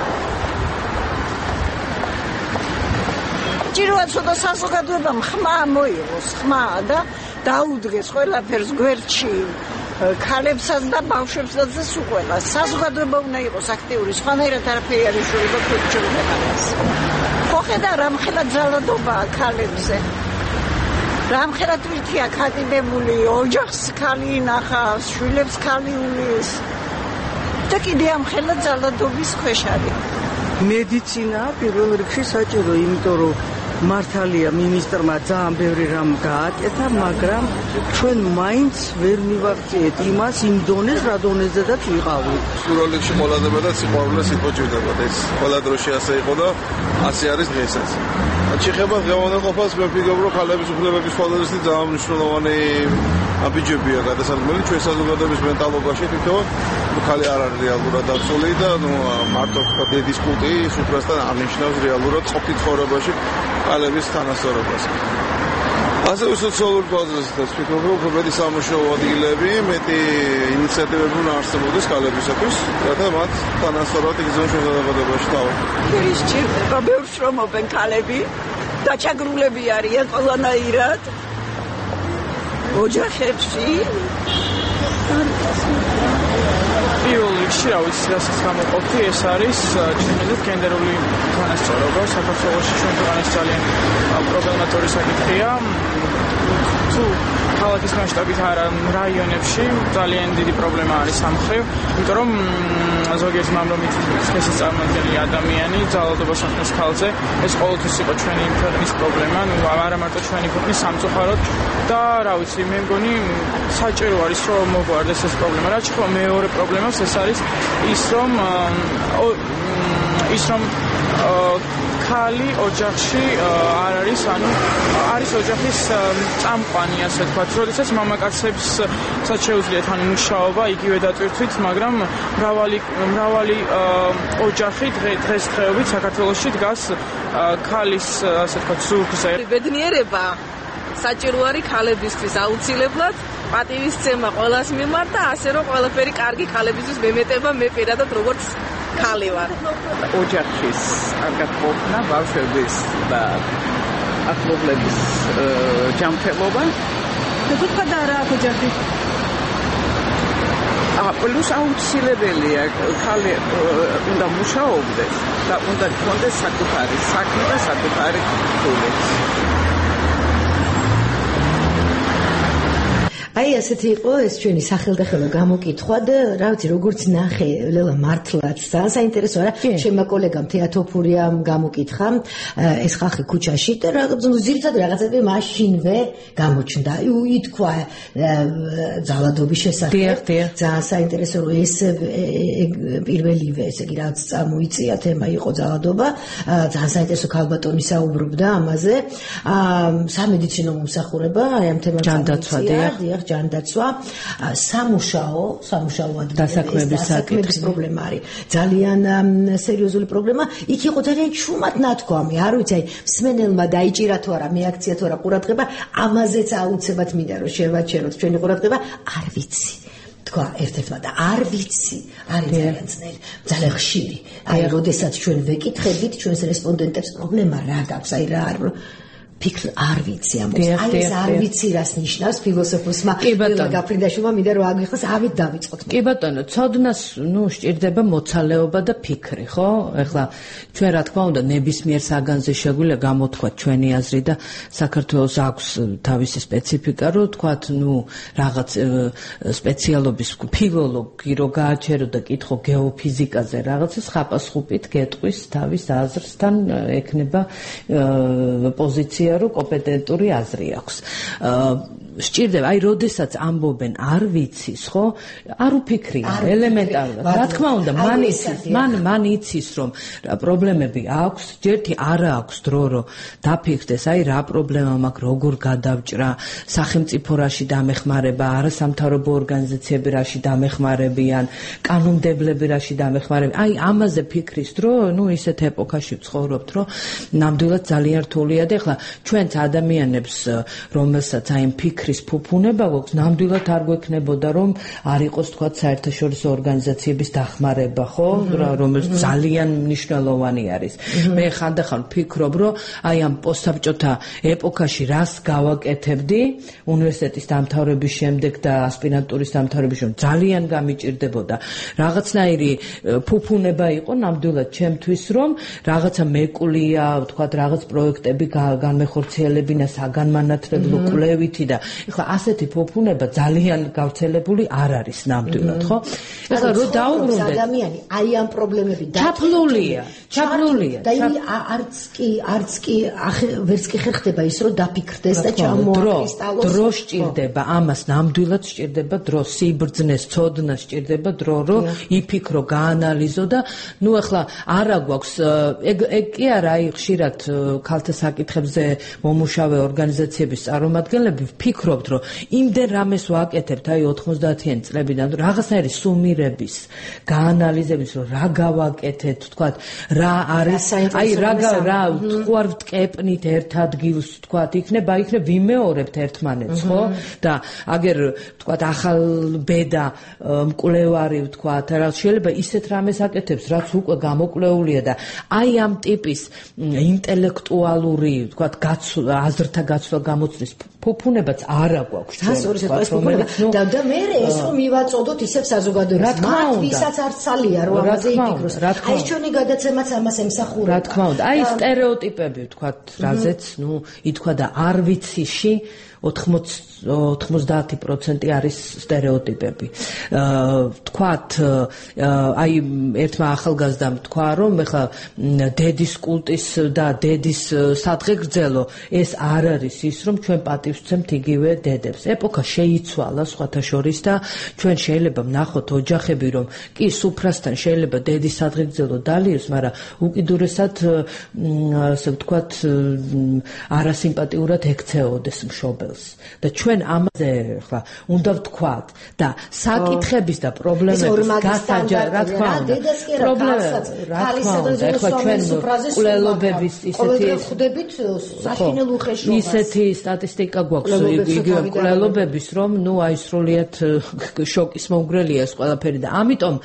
ჭიროა ცოტა საზოგადოებამ ხმა მოიღოს, ხმა და დაუდგეს ყველაფერს გვერდში, ქალებსაც და ბავშვებსაც და სულ ყველას. საზოგადოება უნდა იყოს აქტიური, სხვანაირად არაფერი არ იშურება ქვეყნებს. ხო ხედა რამხელა ძალადობაა ქალებზე. რამხელა თვითია ქადიდებული, ოჯახს ქალი ინახავს, შვილებს ქალი უვლის. და კიდე ამხელა ძალადობის ქვეშ არის. მედიცინა პირველ რიგში საჭირო, იმიტომ რომ მართალია მინისტრმა ძალიან ბევრი რამ გააკეთა, მაგრამ ჩვენ მაინც ვერ მივაღწიეთ იმას იმ დონეს, რა დონეზედაც ვიყავით. პირველ რიგში ყველაზე მეტად სიყვარულეს იპოჭირდებოდა. ეს ყველა დროში ასე იყო და ასე არის დღესაც. ჩიხება გამონაყოფას მე ვფიქრობ, რომ ქალების უფლებების ხვალდასი ძალიან მნიშვნელოვანი აბიჯებია გადასადგმელი ჩვენ საზოგადოების მენტალობაში, თვითონ ქალი არ არის რეალურად დაცული და ნუ მარტო თქვა დედის კულტი სუფრასთან აღნიშნავს რეალურად ყოფით ცხოვრებაში ქალების თანასწორობას. ასევე სოციალურ ბაზისთან ვფიქრობ, რომ მეტი სამუშაო ადგილები, მეტი ინიციატივები უნდა არსებობდეს ქალებისათვის, რათა მათ თანასწორად იგრძნონ ჩვენ საზოგადოებაში თავი. ის ჭირდება, ბევრს შრომობენ ქალები, დაჩაგრულები არიან ყველანაირად ოჯახებში. პირველ რიგში, რა ვიცი, რასაც გამოყოფი, ეს არის ჩვენამდე გენდერული თანასწორობა. საქართველოში ჩვენ ქვეყანას ძალიან პრობლემატური საკითხია. თუ ქალაქის მასშტაბით არა, რაიონებში ძალიან დიდი პრობლემა არის ამ მხრივ, იმიტომ რომ ზოგიერთი მამრომით სქესის წარმოადგენელი ადამიანი ძალადობას ახდენს ქალზე, ეს ყოველთვის იყო ჩვენი ქვეყნის პრობლემა, ნუ არა მარტო ჩვენი ქვეყნის სამწუხაროდ და რა ვიცი, მე მგონი საჭირო არის რომ მოგვარდეს ეს პრობლემა. რაც ხო მეორე პრობლემას ეს არის ის რომ ის რომ ქალი ოჯახში არ არის, ანუ არის ოჯახის წამყვანი, ასე ვთქვათ. როდესაც მამაკაცებსაც შეუძლიათ ანუ მუშაობა იგივე დატვირთვით, მაგრამ მრავალი მრავალი ოჯახი დღესდღეობით საქართველოში დგას ქალის, ასე ვთქვათ, ზურგზე. ბედნიერება საჭირო არის ქალებისთვის აუცილებლად, პატივისცემა ყველას მიმართ და ასე რომ ყველაფერი კარგი ქალებისთვის მემეტება, მე პირადად როგორც ქალი ვარ. ოჯახის კარგად ყოფნა, ბავშვების და ახლობლების ჯანმრთელობა და თქვა და რა ოჯახი ა პლუს აუცილებელია ქალი უნდა მუშაობდეს და უნდა გქონდეს საკუთარი საქმე და საკუთარი ფული. აი ასეთი იყო ეს ჩვენი სახელდახელო გამოკითხვა და რა ვიცი როგორც ნახე ლელა მართლაც ძალიან საინტერესო არა ჩემმა კოლეგამ თეატოფურიამ გამოკითხა ეს ხალხი ქუჩაში და რაღაც ზირთად რაღაცები მაშინვე გამოჩნდა ითქვა ძალადობის შესახებ ძალიან საინტერესო რომ ეს პირველივე ესე იგი რაც წამოიწია თემა იყო ძალადობა ძალიან 사이트에서 칼바ტონი საუბრობდა ამაზე სამედიცინო მომსახურება აი ამ თემას ჯანდაცვა დიახ ჯანდაცვა სამუშაო სამუშაო დასაქმების პრობლემა არის ძალიან სერიოზული პრობლემა იქ იყო ძალიან ჩუმად ნათქვამი არ ვიცი აი მსმენელმა დაიჭირა თუ არა მეაქცია თუ არა ყურადღება ამაზეც აუცილებლად მინდა რომ შევაჩეროთ ჩვენი ყურადღება არ ვიცი თქვა ერთ-ერთმა და არ ვიცი არის ძალიან ძნელი ძალიან ხშირი აი როდესაც ჩვენ ვეკითხებით ჩვენს რესპონდენტებს პრობლემა რა გაქვს აი რა არ ფიქრ არ ვიცი ამბობს აი ეს არ ვიცი რას ნიშნავს ფილოსოფოსმა გაფრინდაშვილმა მინდა რომ აგვიხოს ავით დავიწყოთ კი ბატონო ცოდნას ნუ სჭირდება მოცალეობა და ფიქრი ხო ეხლა ჩვენ რა თქმა უნდა ნებისმიერ საგანზე შეგვიძლია გამოთქვათ ჩვენი აზრი და საქართველოს აქვს თავისი სპეციფიკა რომ თქვათ ნუ რაღაც სპეციალობის ფილოლოგი რო გააჩერო და კითხო გეოფიზიკაზე რაღაცას ხაპასხუპით გეტყვის თავის აზრსთან ექნება პოზიცია რომ კომპეტენტური აზრი აქვს. სჭირდება, აი, როდესაც ამბობენ არ ვიცის, ხო? არ უფიქრია, ელემენტარულად. რა თქმა უნდა, მან იცის, მან მან იცის, რომ პრობლემები აქვს, ჯერთი არა აქვს დრო, რომ დაფიქრდეს, აი, რა პრობლემა მაქვს, როგორ გადავჭრა, სახელმწიფო რაში დამეხმარება, არასამთავრობო ორგანიზაციები რაში დამეხმარებიან, კანონმდებლები რაში დამეხმარებიან. აი, ამაზე ფიქრის დრო, ნუ ისეთ ეპოქაში ვცხოვრობთ, რომ ნამდვილად ძალიან რთულია და ეხლა ჩვენც ადამიანებს, რომელსაც აი ფიქრის ფუფუნება გვაქვს, ნამდვილად არ გვექნებოდა, რომ არ იყოს თქვა საერთაშორისო ორგანიზაციების დახმარება, ხო, რომელიც ძალიან მნიშვნელოვანი არის. მე ხანდახან ვფიქრობ, რომ აი ამ პოსტსაბჭოთა ეპოქაში რას გავაკეთებდი უნივერსიტეტის დამთავრების შემდეგ და ასპირანტურის დამთავრების შემდეგ ძალიან გამიჭირდებოდა. რაღაცნაირი ფუფუნება იყო ნამდვილად ჩემთვის, რომ რაღაცა მეკულია, თქვა რაღაც პროექტები განმეხორციელებინა საგანმანათლებლო კვლევითი და ეხლა ასეთი ფუფუნება ძალიან გავრცელებული არ არის ნამდვილად, ხო? ეხლა რო დაუბრუნდეთ ადამიანი აი ამ პრობლემები ჩაფლულია, ჩაფლულია. და არც კი არც კი ვერც კი ხერხდება ის, რომ დაფიქრდეს და ჩამოაკრისტალოს. დრო სჭირდება, ამას ნამდვილად სჭირდება დრო, სიბრძნეს, ცოდნა სჭირდება დრო, რომ იფიქრო, გაანალიზო და ნუ ეხლა არა გვაქვს ეგ ეგ კი არა, აი ხშირად ქალთა საკითხებზე მომუშავე ორგანიზაციების წარმომადგენლები ვფიქრობთ, რომ იმდენ რამეს ვაკეთებთ, აი ოთხმოცდაათიანი წლებიდან, რაღაცნაირი სუმირების, გაანალიზების, რომ რა გავაკეთეთ, თქვათ, რა არის, აი რა რა თუ არ ვტკეპნით ერთ ადგილს, თქვათ, იქნება, იქნება ვიმეორებთ ერთმანეთს, ხო? და აგერ, თქვათ, ახალ ბედა მკვლევარი, თქვათ, რა შეიძლება ისეთ რამეს აკეთებს, რაც უკვე გამოკვლეულია და აი ამ ტიპის ინტელექტუალური, თქვათ, აზრთა გაცვლა გამოცდის ფუფუნებაც არა გვაქვს ჩვენ. და და მე ეს რომ მივაწოდოთ ისევ საზოგადოებას. მათ ვისაც არ ცალია რომ ამაზე იფიქროს. აი ჩვენი გადაცემაც ამას ემსახურება. რა თქმა უნდა, აი სტერეოტიპები, თქვათ, რაზეც, ნუ ითქვა და არ ვიციში ოთხმოცდაათი პროცენტი არის სტერეოტიპები. თქვათ, აი ერთმა ახალგაზრდამ თქვა, რომ ეხლა დედის კულტის და დედის სადღე გრძელო, ეს არ არის ის, რომ ჩვენ პატივს ვცემთ იგივე დედებს. ეპოქა შეიცვალა სხვათა შორის და ჩვენ შეიძლება ვნახოთ ოჯახები, რომ კი სუფრასთან შეიძლება დედის სადღე გრძელო დალიოს, მაგრამ უკიდურესად ასე ვთქვათ, არასიმპათიურად ექცეოდეს მშობელს. და ჩვენ ამაზე ხლა უნდა ვთქვათ და საკითხების და პრობლემების გასაჯა, რა თქმა უნდა, პრობლემები, რა თქმა უნდა, ეხლა ჩვენ კვლელობების ისეთი ხვდებით საშინელ უხეშობას. ისეთი სტატისტიკა გვაქვს იგივე კვლელობების, რომ ნუ აი სრულიად შოკის მომგვრელია ეს ყველაფერი და ამიტომ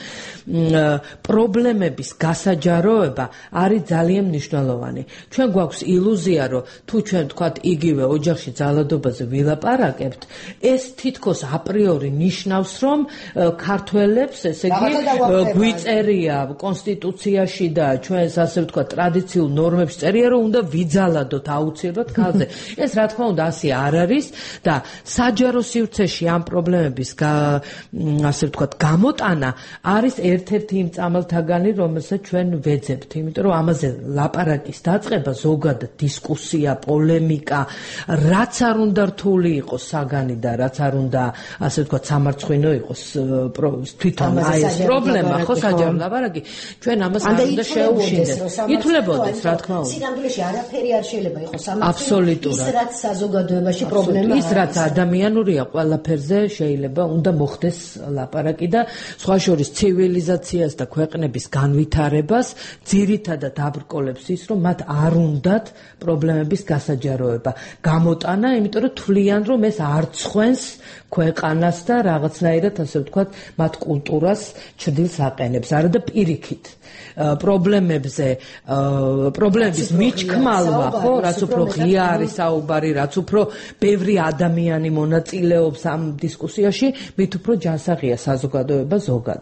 პრობლემების გასაჯაროება არის ძალიან მნიშვნელოვანი. ჩვენ გვაქვს ილუზია, რომ თუ ჩვენ ვთქვათ იგივე ოჯახში ძალადობაზე ვილაპარაკებთ, ეს თითქოს აპრიორი ნიშნავს, რომ ქართველებს, ესე იგი, გვიწერია კონსტიტუციაში და ჩვენს ასე ვთქვათ ტრადიციულ ნორმებში წერია, რომ უნდა ვიძალადოთ აუცილებლად ქალზე. ეს რა თქმა უნდა ასე არ არის და საჯარო სივრცეში ამ პრობლემების ასე ვთქვათ გამოტანა არის ერთ-ერთი იმ წამალთაგანი, რომელსაც ჩვენ ვეძებთ, იმიტომ რომ ამაზე ლაპარაკის დაწყება, ზოგადად დისკუსია, პოლემიკა, რაც არ უნდა რთული იყოს საგანი და რაც არ უნდა ასე ვთქვათ სამარცხვინო იყოს თვითონ აი ეს პრობლემა, ხო, საჯარო ლაპარაკი, ჩვენ ამას არ უნდა შეუშინდეთ. ითვლებოდეს, რა თქმა უნდა. სინამდვილეში არაფერი არ შეიძლება იყოს სამარცხვინო. აბსოლუტურად. ის რაც საზოგადოებაში პრობლემა ის რაც ადამიანურია, ყველაფერზე შეიძლება უნდა მოხდეს ლაპარაკი და სხვა შორის ცივილიზაციას და ქვეყნების განვითარებას ძირითადად აბრკოლებს ის, რომ მათ არ უნდათ პრობლემების გასაჯაროება, გამოტანა, იმიტომ რომ თვლიან, რომ ეს არ ცხვენს ქვეყანას და რაღაცნაირად ასე ვთქვათ, მათ კულტურას ჩრდილს აყენებს, არა და პირიქით. პრობლემებზე, პრობლემების მიჩქმალვა, ხო, რაც უფრო ღია არის საუბარი, რაც უფრო ბევრი ადამიანი მონაწილეობს ამ დისკუსიაში, მით უფრო ჯანსაღია საზოგადოება ზოგადად.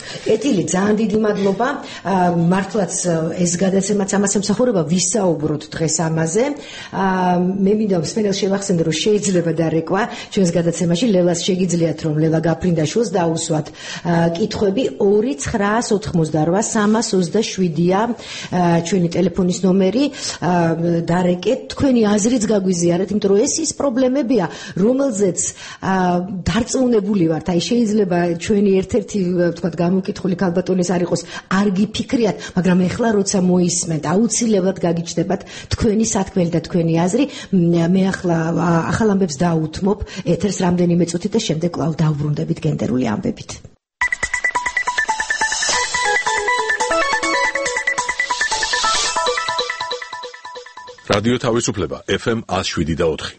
კეთილი, ძალიან დიდი მადლობა. მართლაც ეს გადაცემაც ამას ემსახურება, ვისაუბროთ დღეს ამაზე. მე მინდა მსმენელს შევახსენო, რომ შეიძლება დარეკვა ჩვენს გადაცემაში ლელას შეგიძლიათ, რომ ლელა გაფრინდაშვილს დაუსვათ კითხვები ორი ცხრაას ოთხმოცდარვა სამას ოცდაშვიდია ჩვენი ტელეფონის ნომერი. დარეკეთ, თქვენი აზრიც გაგვიზიარეთ, იმიტომ რომ ეს ის პრობლემებია, რომელზეც დარწმუნებული ვართ, აი შეიძლება ჩვენი ერთ-ერთი ვთქვათ გამოკითხული ქალბატონის არ იყოს, არ გიფიქრიათ, მაგრამ ეხლა როცა მოისმენთ, აუცილებლად გაგიჩნდებათ თქვენი სათქმელი და თქვენი აზრი. მე ახლა ახალ ამბებს დაუთმობ ეთერს რამდენიმე წუთით და შემდეგ კვლავ დავბრუნდებით გენდერული ამბებით. რადიო თავისუფლება ეფ ემ ნული შვიდი და ოთხი.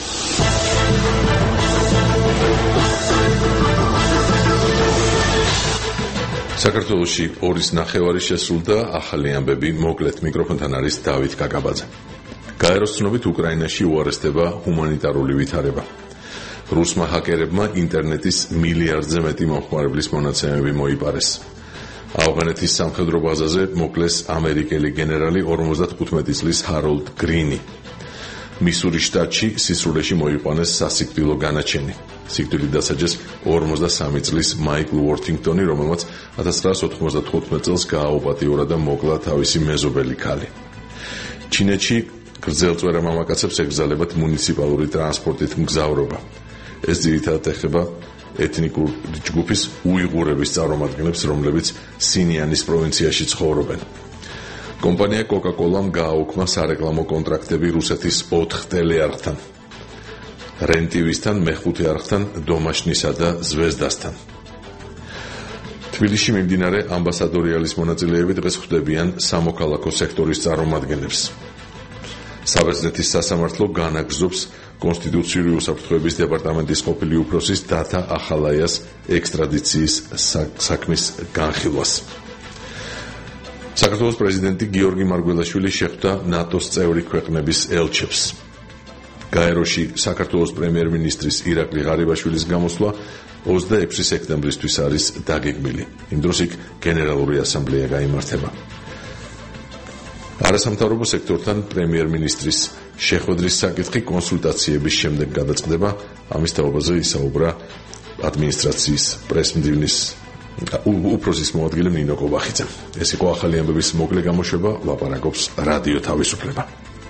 საქართველოში ორის ნახევარი შესრულდა, ახალი ამბები, მოკლედ მიკროფონთან არის დავით კაკაბაძე. გაეროს ცნობით უკრაინაში უარესდება ჰუმანიტარული ვითარება. რუსმა ჰაკერებმა ინტერნეტის მილიარდზე მეტი მომხმარებლის მონაცემები მოიპარეს. ავღანეთის სამხედრო ბაზაზე მოკლეს ამერიკელი გენერალი ორმოცდათხუთმეტი წლის ჰაროლდ გრინი. მისურის შტატში სისრულეში მოიყვანეს სასიკვდილო განაჩენი. სიკვდილით დასაჯეს ორმოცდასამი წლის მაიკლ უორთინგტონი, რომელმაც ათას ცხრაას ოთხმოცდათხუთმეტ წელს გააუპატიურა და მოკლა თავისი მეზობელი ქალი. ჩინეთში გრძელწვერა მამაკაცებს ეკრძალებათ მუნიციპალური ტრანსპორტით მგზავრობა. ეს ძირითადად ეხება ეთნიკურ ჯგუფის უიღურების წარმომადგენლებს, რომლებიც სინიანის პროვინციაში ცხოვრობენ. კომპანია კოკა-კოლამ გააუქმა სარეკლამო კონტრაქტები რუსეთის ოთხ ტელეარხთან. რენტივისთან, მეხუთე არხთან, დომაშნისა და ზვეზდასთან. თბილისში მიმდინარე ამბასადორიალის მონაწილეები დღეს ხვდებიან სამოქალაქო სექტორის წარმომადგენლებს. საბერძნეთის სასამართლო განაგრძობს კონსტიტუციური უსაფრთხოების დეპარტამენტის ყოფილი უფროსის დათა ახალაიას ექსტრადიციის საქმის განხილვას. საქართველოს პრეზიდენტი გიორგი მარგველაშვილი შეხვდა ნატოს წევრი ქვეყნების ელჩებს. გაეროში საქართველოს პრემიერ-მინისტრის ირაკლი ღარიბაშვილის გამოსვლა ოცდაექვსი სექტემბრისთვის არის დაგეგმილი. იმ დროს იქ გენერალური ასამბლეა გაიმართება. არასამთავრობო სექტორთან პრემიერ-მინისტრის შეხვედრის საკითხი კონსულტაციების შემდეგ გადაწყდება. ამის თაობაზე ისაუბრა ადმინისტრაციის პრესმდივნის უფროსის მოადგილე ნინო კობახიძე. ეს იყო ახალი ამბების მოკლე გამოშვება, ლაპარაკობს რადიო თავისუფლება.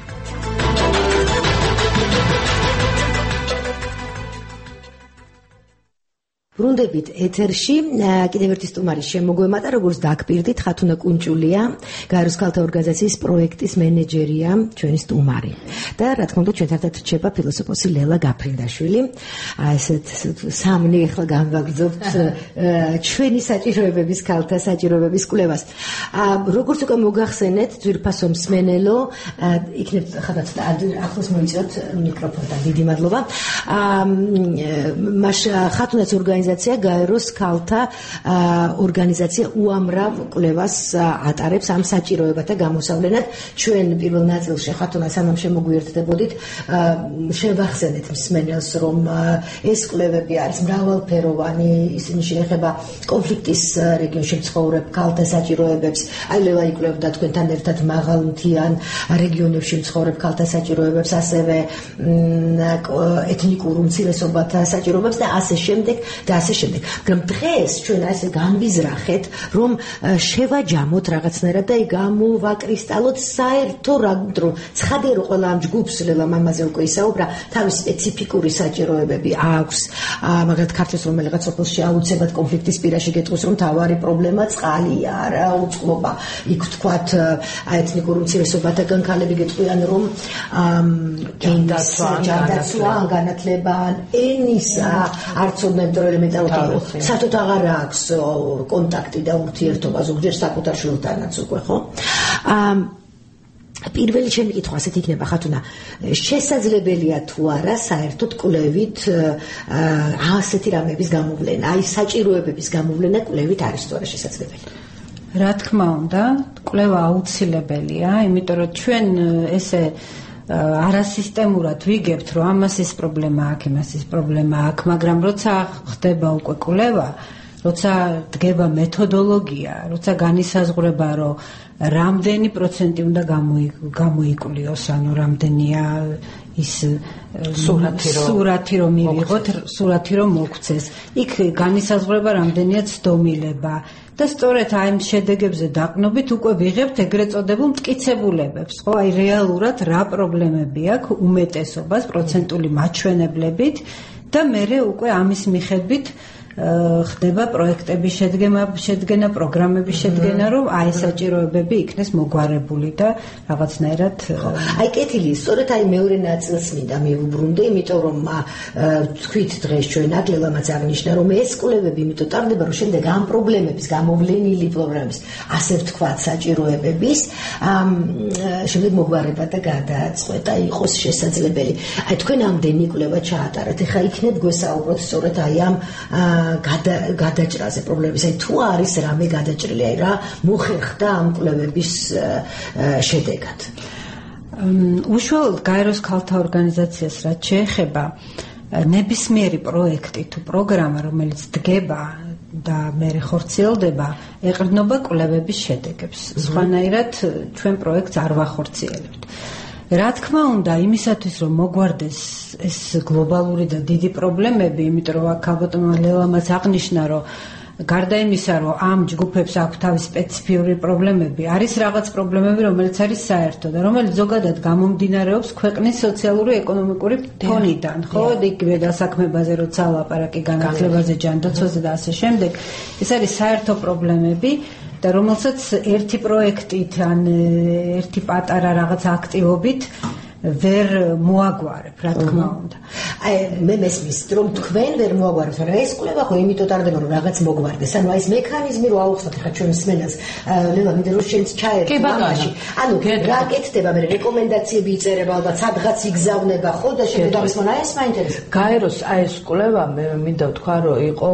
ბრუნდებით ეთერში, კიდევ ერთი სტუმარი შემოგვემატა, როგორც დაგპირდით, ხათუნა კუნჭულია, გაეროს ქალთა ორგანიზაციის პროექტის მენეჯერია, ჩვენი სტუმარი. და რა თქმა უნდა, ჩვენთან ერთად რჩება ფილოსოფოსი ლელა გაფრინდაშვილი. ესეთ სამნი ახლა განვაგრძობთ ჩვენი საჭიროებების, ქალთა საჭიროებების კვლევას. როგორც უკვე მოგახსენეთ, ძვირფასო მსმენელო, იქნებ ხათაც ახლოს მოიწვიოთ მიკროფონთან. დიდი მადლობა. მას ხათუნას ორგანიზაცია გაეროს ქალთა ორგანიზაცია უამრავ კვლევას ატარებს ამ საჭიროებათა გამოსავლენად. ჩვენ პირველ ნაწილში ხათუნა სანამ შემოგვიერთდებოდით შევახსენეთ მსმენელს, რომ ეს კვლევები არის მრავალფეროვანი, ისინი შეეხება კონფლიქტის რეგიონში მცხოვრებ ქალთა საჭიროებებს. აი ლელა იკვლევდა თქვენთან ერთად მაღალმთიან რეგიონებში მცხოვრებ ქალთა საჭიროებებს, ასევე ეთნიკურ უმცირესობათა საჭიროებებს და ასე შემდეგ და ასე შემდეგ. მაგრამ დღეს ჩვენ ასე განვიზრახეთ, რომ შევაჯამოთ რაღაცნაირად და გამოვაკრისტალოთ საერთო რომ ცხადია, რომ ყველა ამ ჯგუფს ლელა მამაზე უკვე ისაუბრა, თავის სპეციფიკური საჭიროებები აქვს. მაგალითად, ქართველს რომელიღაც სოფელში აუცილებლად კონფლიქტის პირაში გეტყვის, რომ თავარი პრობლემა წყალია, რა უწყლობა. იქ თქვათ ეთნიკურ უმცირესობათაგან ქალები გეტყვიან, რომ ჯანდაცვა, განათლება, ენის არცოდნებ დრო ელემენტარულად საერთოდ აღარ აქვს კონტაქტი და ურთიერთობა ზოგჯერ საკუთარ შვილთანაც უკვე, ხო? პირველი ჩემი კითხვა ასეთ იქნება, ხათუნა, შესაძლებელია თუ არა საერთოდ კვლევით ასეთი რამების გამოვლენა, აი საჭიროებების გამოვლენა კვლევით არის თუ არა შესაძლებელი? რა თქმა უნდა, კვლევა აუცილებელია, იმიტომ რომ ჩვენ ესე არასისტემურად ვიგებთ, რომ ამას ეს პრობლემა აქვს, იმას ეს პრობლემა აქვს, მაგრამ როცა ხდება უკვე კვლევა, როცა დგება მეთოდოლოგია, როცა განისაზღვრება, რომ რამდენი პროცენტი უნდა გამოიკვლიოს, ანუ რამდენია ის სურათი რომ სურათი რომ მივიღოთ, სურათი რომ მოგცეს. იქ განისაზღვრება რამდენია ცდომილება და სწორედ აი ამ შედეგებზე დაყნობით უკვე ვიღებთ ეგრეთ წოდებულ მტკიცებულებებს, ხო? აი რეალურად რა პრობლემები აქვს უმეტესობას პროცენტული მაჩვენებლებით და მერე უკვე ამის მიხედვით ხდება პროექტების შედგენა, შედგენა პროგრამების შედგენა, რომ აი საჭიროებები იქნეს მოგვარებული და რაღაცნაირად აი კეთილი, სწორედ აი მეორე ნაწილს მინდა მივუბრუნდე, იმიტომ რომ თქვით დღეს ჩვენ აკლებამაც აღნიშნა, რომ ეს კვლევები იმიტომ ტარდება, რომ შემდეგ ამ პრობლემების გამოვლენილი პროგრამის, ასე ვთქვათ, საჭიროებების შემდეგ მოგვარება და გადაწყვეტა იყოს შესაძლებელი. აი თქვენ ამდენი კვლევა ჩაატარეთ, ეხლა იქნებ გვესაუბროთ სწორედ აი ამ გადაჭრაზე პრობლემის, აი თუ არის რამე გადაჭრილი, აი რა მოხერხდა ამ კვლევების შედეგად. უშუალოდ გაეროს ქალთა ორგანიზაციას რაც შეეხება, ნებისმიერი პროექტი თუ პროგრამა, რომელიც დგება და მერე ხორციელდება, ეყრდნობა კვლევების შედეგებს. სხვანაირად ჩვენ პროექტს არ ვახორციელებთ. რა თქმა უნდა, იმისათვის რომ მოგვარდეს ეს გლობალური და დიდი პრობლემები, იმიტომ რომ აქ ალბათმა ლელამაც აღნიშნა, რომ გარდა იმისა, რომ ამ ჯგუფებს აქვს თავის სპეციფიური პრობლემები, არის რაღაც პრობლემები, რომელიც არის საერთო და რომელიც ზოგადად გამომდინარეობს ქვეყნის სოციალური ეკონომიკური ფონიდან, ხო? იგივე დასაქმებაზე, როცა ლაპარაკი განათლებაზე, ჯანდაცვაზე და ასე შემდეგ. ეს არის საერთო პრობლემები და რომელსაც ერთი პროექტით ან ერთი პატარა რაღაც აქტივობით ვერ მოაგვარებ, რა თქმა უნდა. აი მე მესმის, რომ თქვენ ვერ მოაგვარებთ, მაგრამ ეს კვლევა ხო იმიტომ ტარდება, რომ რაღაც მოგვარდეს. ანუ აი ეს მექანიზმი რო აუხსნათ ხა ჩვენ მსმენელს, ლელა მინდა რომ შენც ჩაერთო ამაში. ანუ რა კეთდება, მე რეკომენდაციები იწერება, ალბათ სადღაც იგზავნება, ხო და შემდეგ ამის მონა ეს მაინტერესებს. გაეროს აი ეს კვლევა მე მინდა ვთქვა, რომ იყო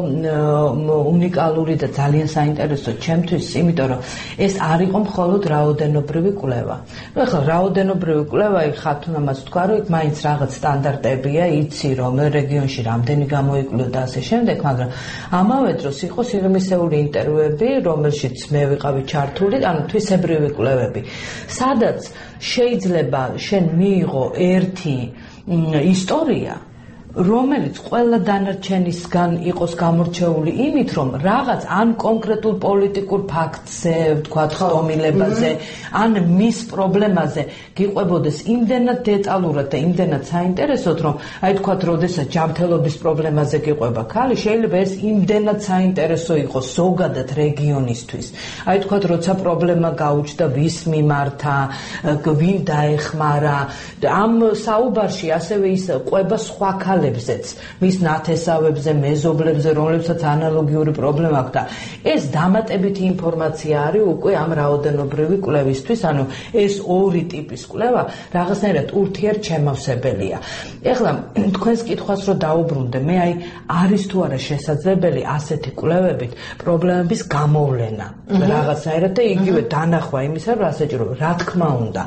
უნიკალური და ძალიან საინტერესო ჩემთვის, იმიტომ რომ ეს არ იყო მხოლოდ რაოდენობრივი კვლევა. ნუ ახლა რაოდენობრივი კვლევა ხა თუნდაც თქვა, რომ იქ მაინც რაღაც სტანდარტებია, იცი რომ რეგიონში რამდენი გამოიკვლიო და ასე შემდეგ, მაგრამ ამავე დროს იყო სიღრმისეული ინტერვიუები, რომელშიც მე ვიყავი ჩართული, ანუ თვისებრივი კვლევები, სადაც შეიძლება შენ მიიღო ერთი ისტორია, რომელიც ყველა დანარჩენისგან იყოს გამორჩეული იმით, რომ რაღაც ან კონკრეტულ პოლიტიკურ ფაქტზე, ვთქვათ, ხდომილებაზე, ან მის პრობლემაზე გიყვებოდეს იმდენად დეტალურად და იმდენად საინტერესოდ, რომ აი ვთქვათ, როდესაც ჯანმრთელობის პრობლემაზე გიყვება ქალი, შეიძლება ეს იმდენად საინტერესო იყოს ზოგადად რეგიონისთვის. აი ვთქვათ, როცა პრობლემა გაუჩნდა ვის მიმართა, ვინ დაეხმარა, ამ საუბარში ასევე ის ყვება სხვა ქალებს, მის ნათესავებზე, მეზობლებზე, რომლებსაც ანალოგიური პრობლემა აქვს და ეს დამატებითი ინფორმაცია არის უკვე ამ რაოდენობრივი კვლევისთვის, ანუ ეს ორი ტიპის კვლევა რაღაცნაირად ურთიერთშემავსებელია. ეხლა თქვენს კითხვას რო დაუბრუნდე, მე აი არის თუ არა შესაძლებელი ასეთი კვლევებით პრობლემების გამოვლენა რაღაცნაირად და იგივე დანახვა იმისა, რომ ასაჭირო, რა თქმა უნდა,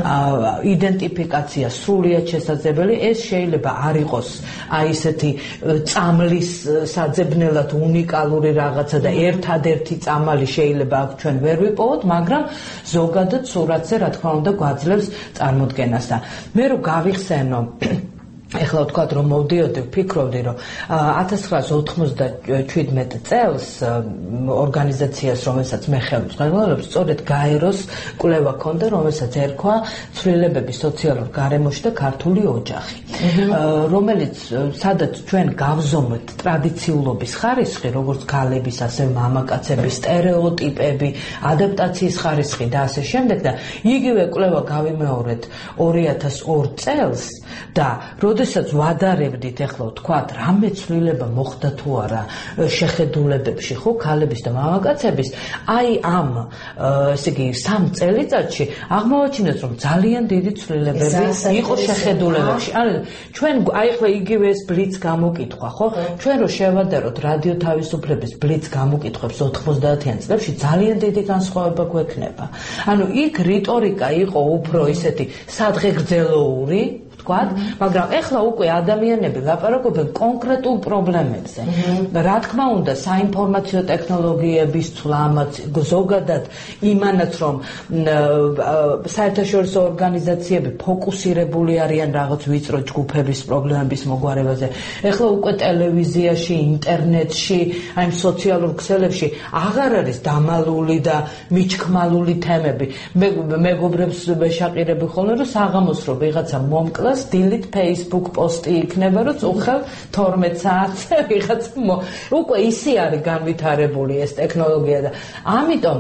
იდენტიფიკაცია სრულიად შესაძლებელი, ეს შეიძლება არ იყოს აი ესეთი წამლის საძებნელად უნიკალური რაღაცა და ერთადერთი წამალი შეიძლება აქ ჩვენ ვერ ვიპოვოთ, მაგრამ ზოგადად სურათზე რა თქმა უნდა გვაძლევს წარმოდგენას და მე რო გავიხსენო ეხლა ვთქვათ, რომ მოვდიოდი, ვფიქრობდი, რომ ათას ცხრაას ოთხმოცდაშვიდმეტ წელს ორგანიზაციას, რომელსაც მე ხელმძღვანელობ, სწორედ გაეროს კვლევა ჰქონდა, რომელსაც ერქვა ცვლილებების სოციალურ გარემოში და ქართული ოჯახი, რომელიც სადაც ჩვენ გავზომოთ ტრადიციულობის ხარისხი, როგორც ქალების, ასევე მამაკაცების სტერეოტიპები, ადაპტაციის ხარისხი და ასე შემდეგ და იგივე კვლევა გავიმეორეთ ორი ათას ორ წელს და როდესაც ვადარებდით, ეხლა ვთქვათ, რამე ცვლილება მოხდა თუ არა შეხედულებებში, ხო, ქალების და მამაკაცების, აი ამ, ესე იგი, სამ წელიწადში აღმოვაჩინეთ, რომ ძალიან დიდი ცვლილებები იყო შეხედულებებში. ანუ ჩვენ აი ახლა იგივე ეს ბლიც გამოკითხვა, ხო? ჩვენ რო შევადაროთ რადიო თავისუფლების ბლიც გამოკითხვებს ოთხმოცდაათიან წლებში, ძალიან დიდი განსხვავება გვექნება. ანუ იქ რიტორიკა იყო უფრო ისეთი სადღეგრძელოური, ვთქვათ, მაგრამ ეხლა უკვე ადამიანები ლაპარაკობენ კონკრეტულ პრობლემებზე. რა თქმა უნდა, საინფორმაციო ტექნოლოგიების ცვლამაც, ზოგადად იმანაც, რომ საერთაშორისო ორგანიზაციები ფოკუსირებული არიან რაღაც ვიწრო ჯგუფების პრობლემების მოგვარებაზე. ეხლა უკვე ტელევიზიაში, ინტერნეტში, აი სოციალურ ქსელებში აღარ არის დამალული და მიჩქმალული თემები. მეგობრებს ვეშაყირები ხოლმე, რომ საღამოს რო ვიღაცა მომკლას, დილით Facebook პოსტი იქნება, რომ უხელ თორმეტ საათზე ვიღაცა უკვე ისე არის განვითარებული ეს ტექნოლოგია და ამიტომ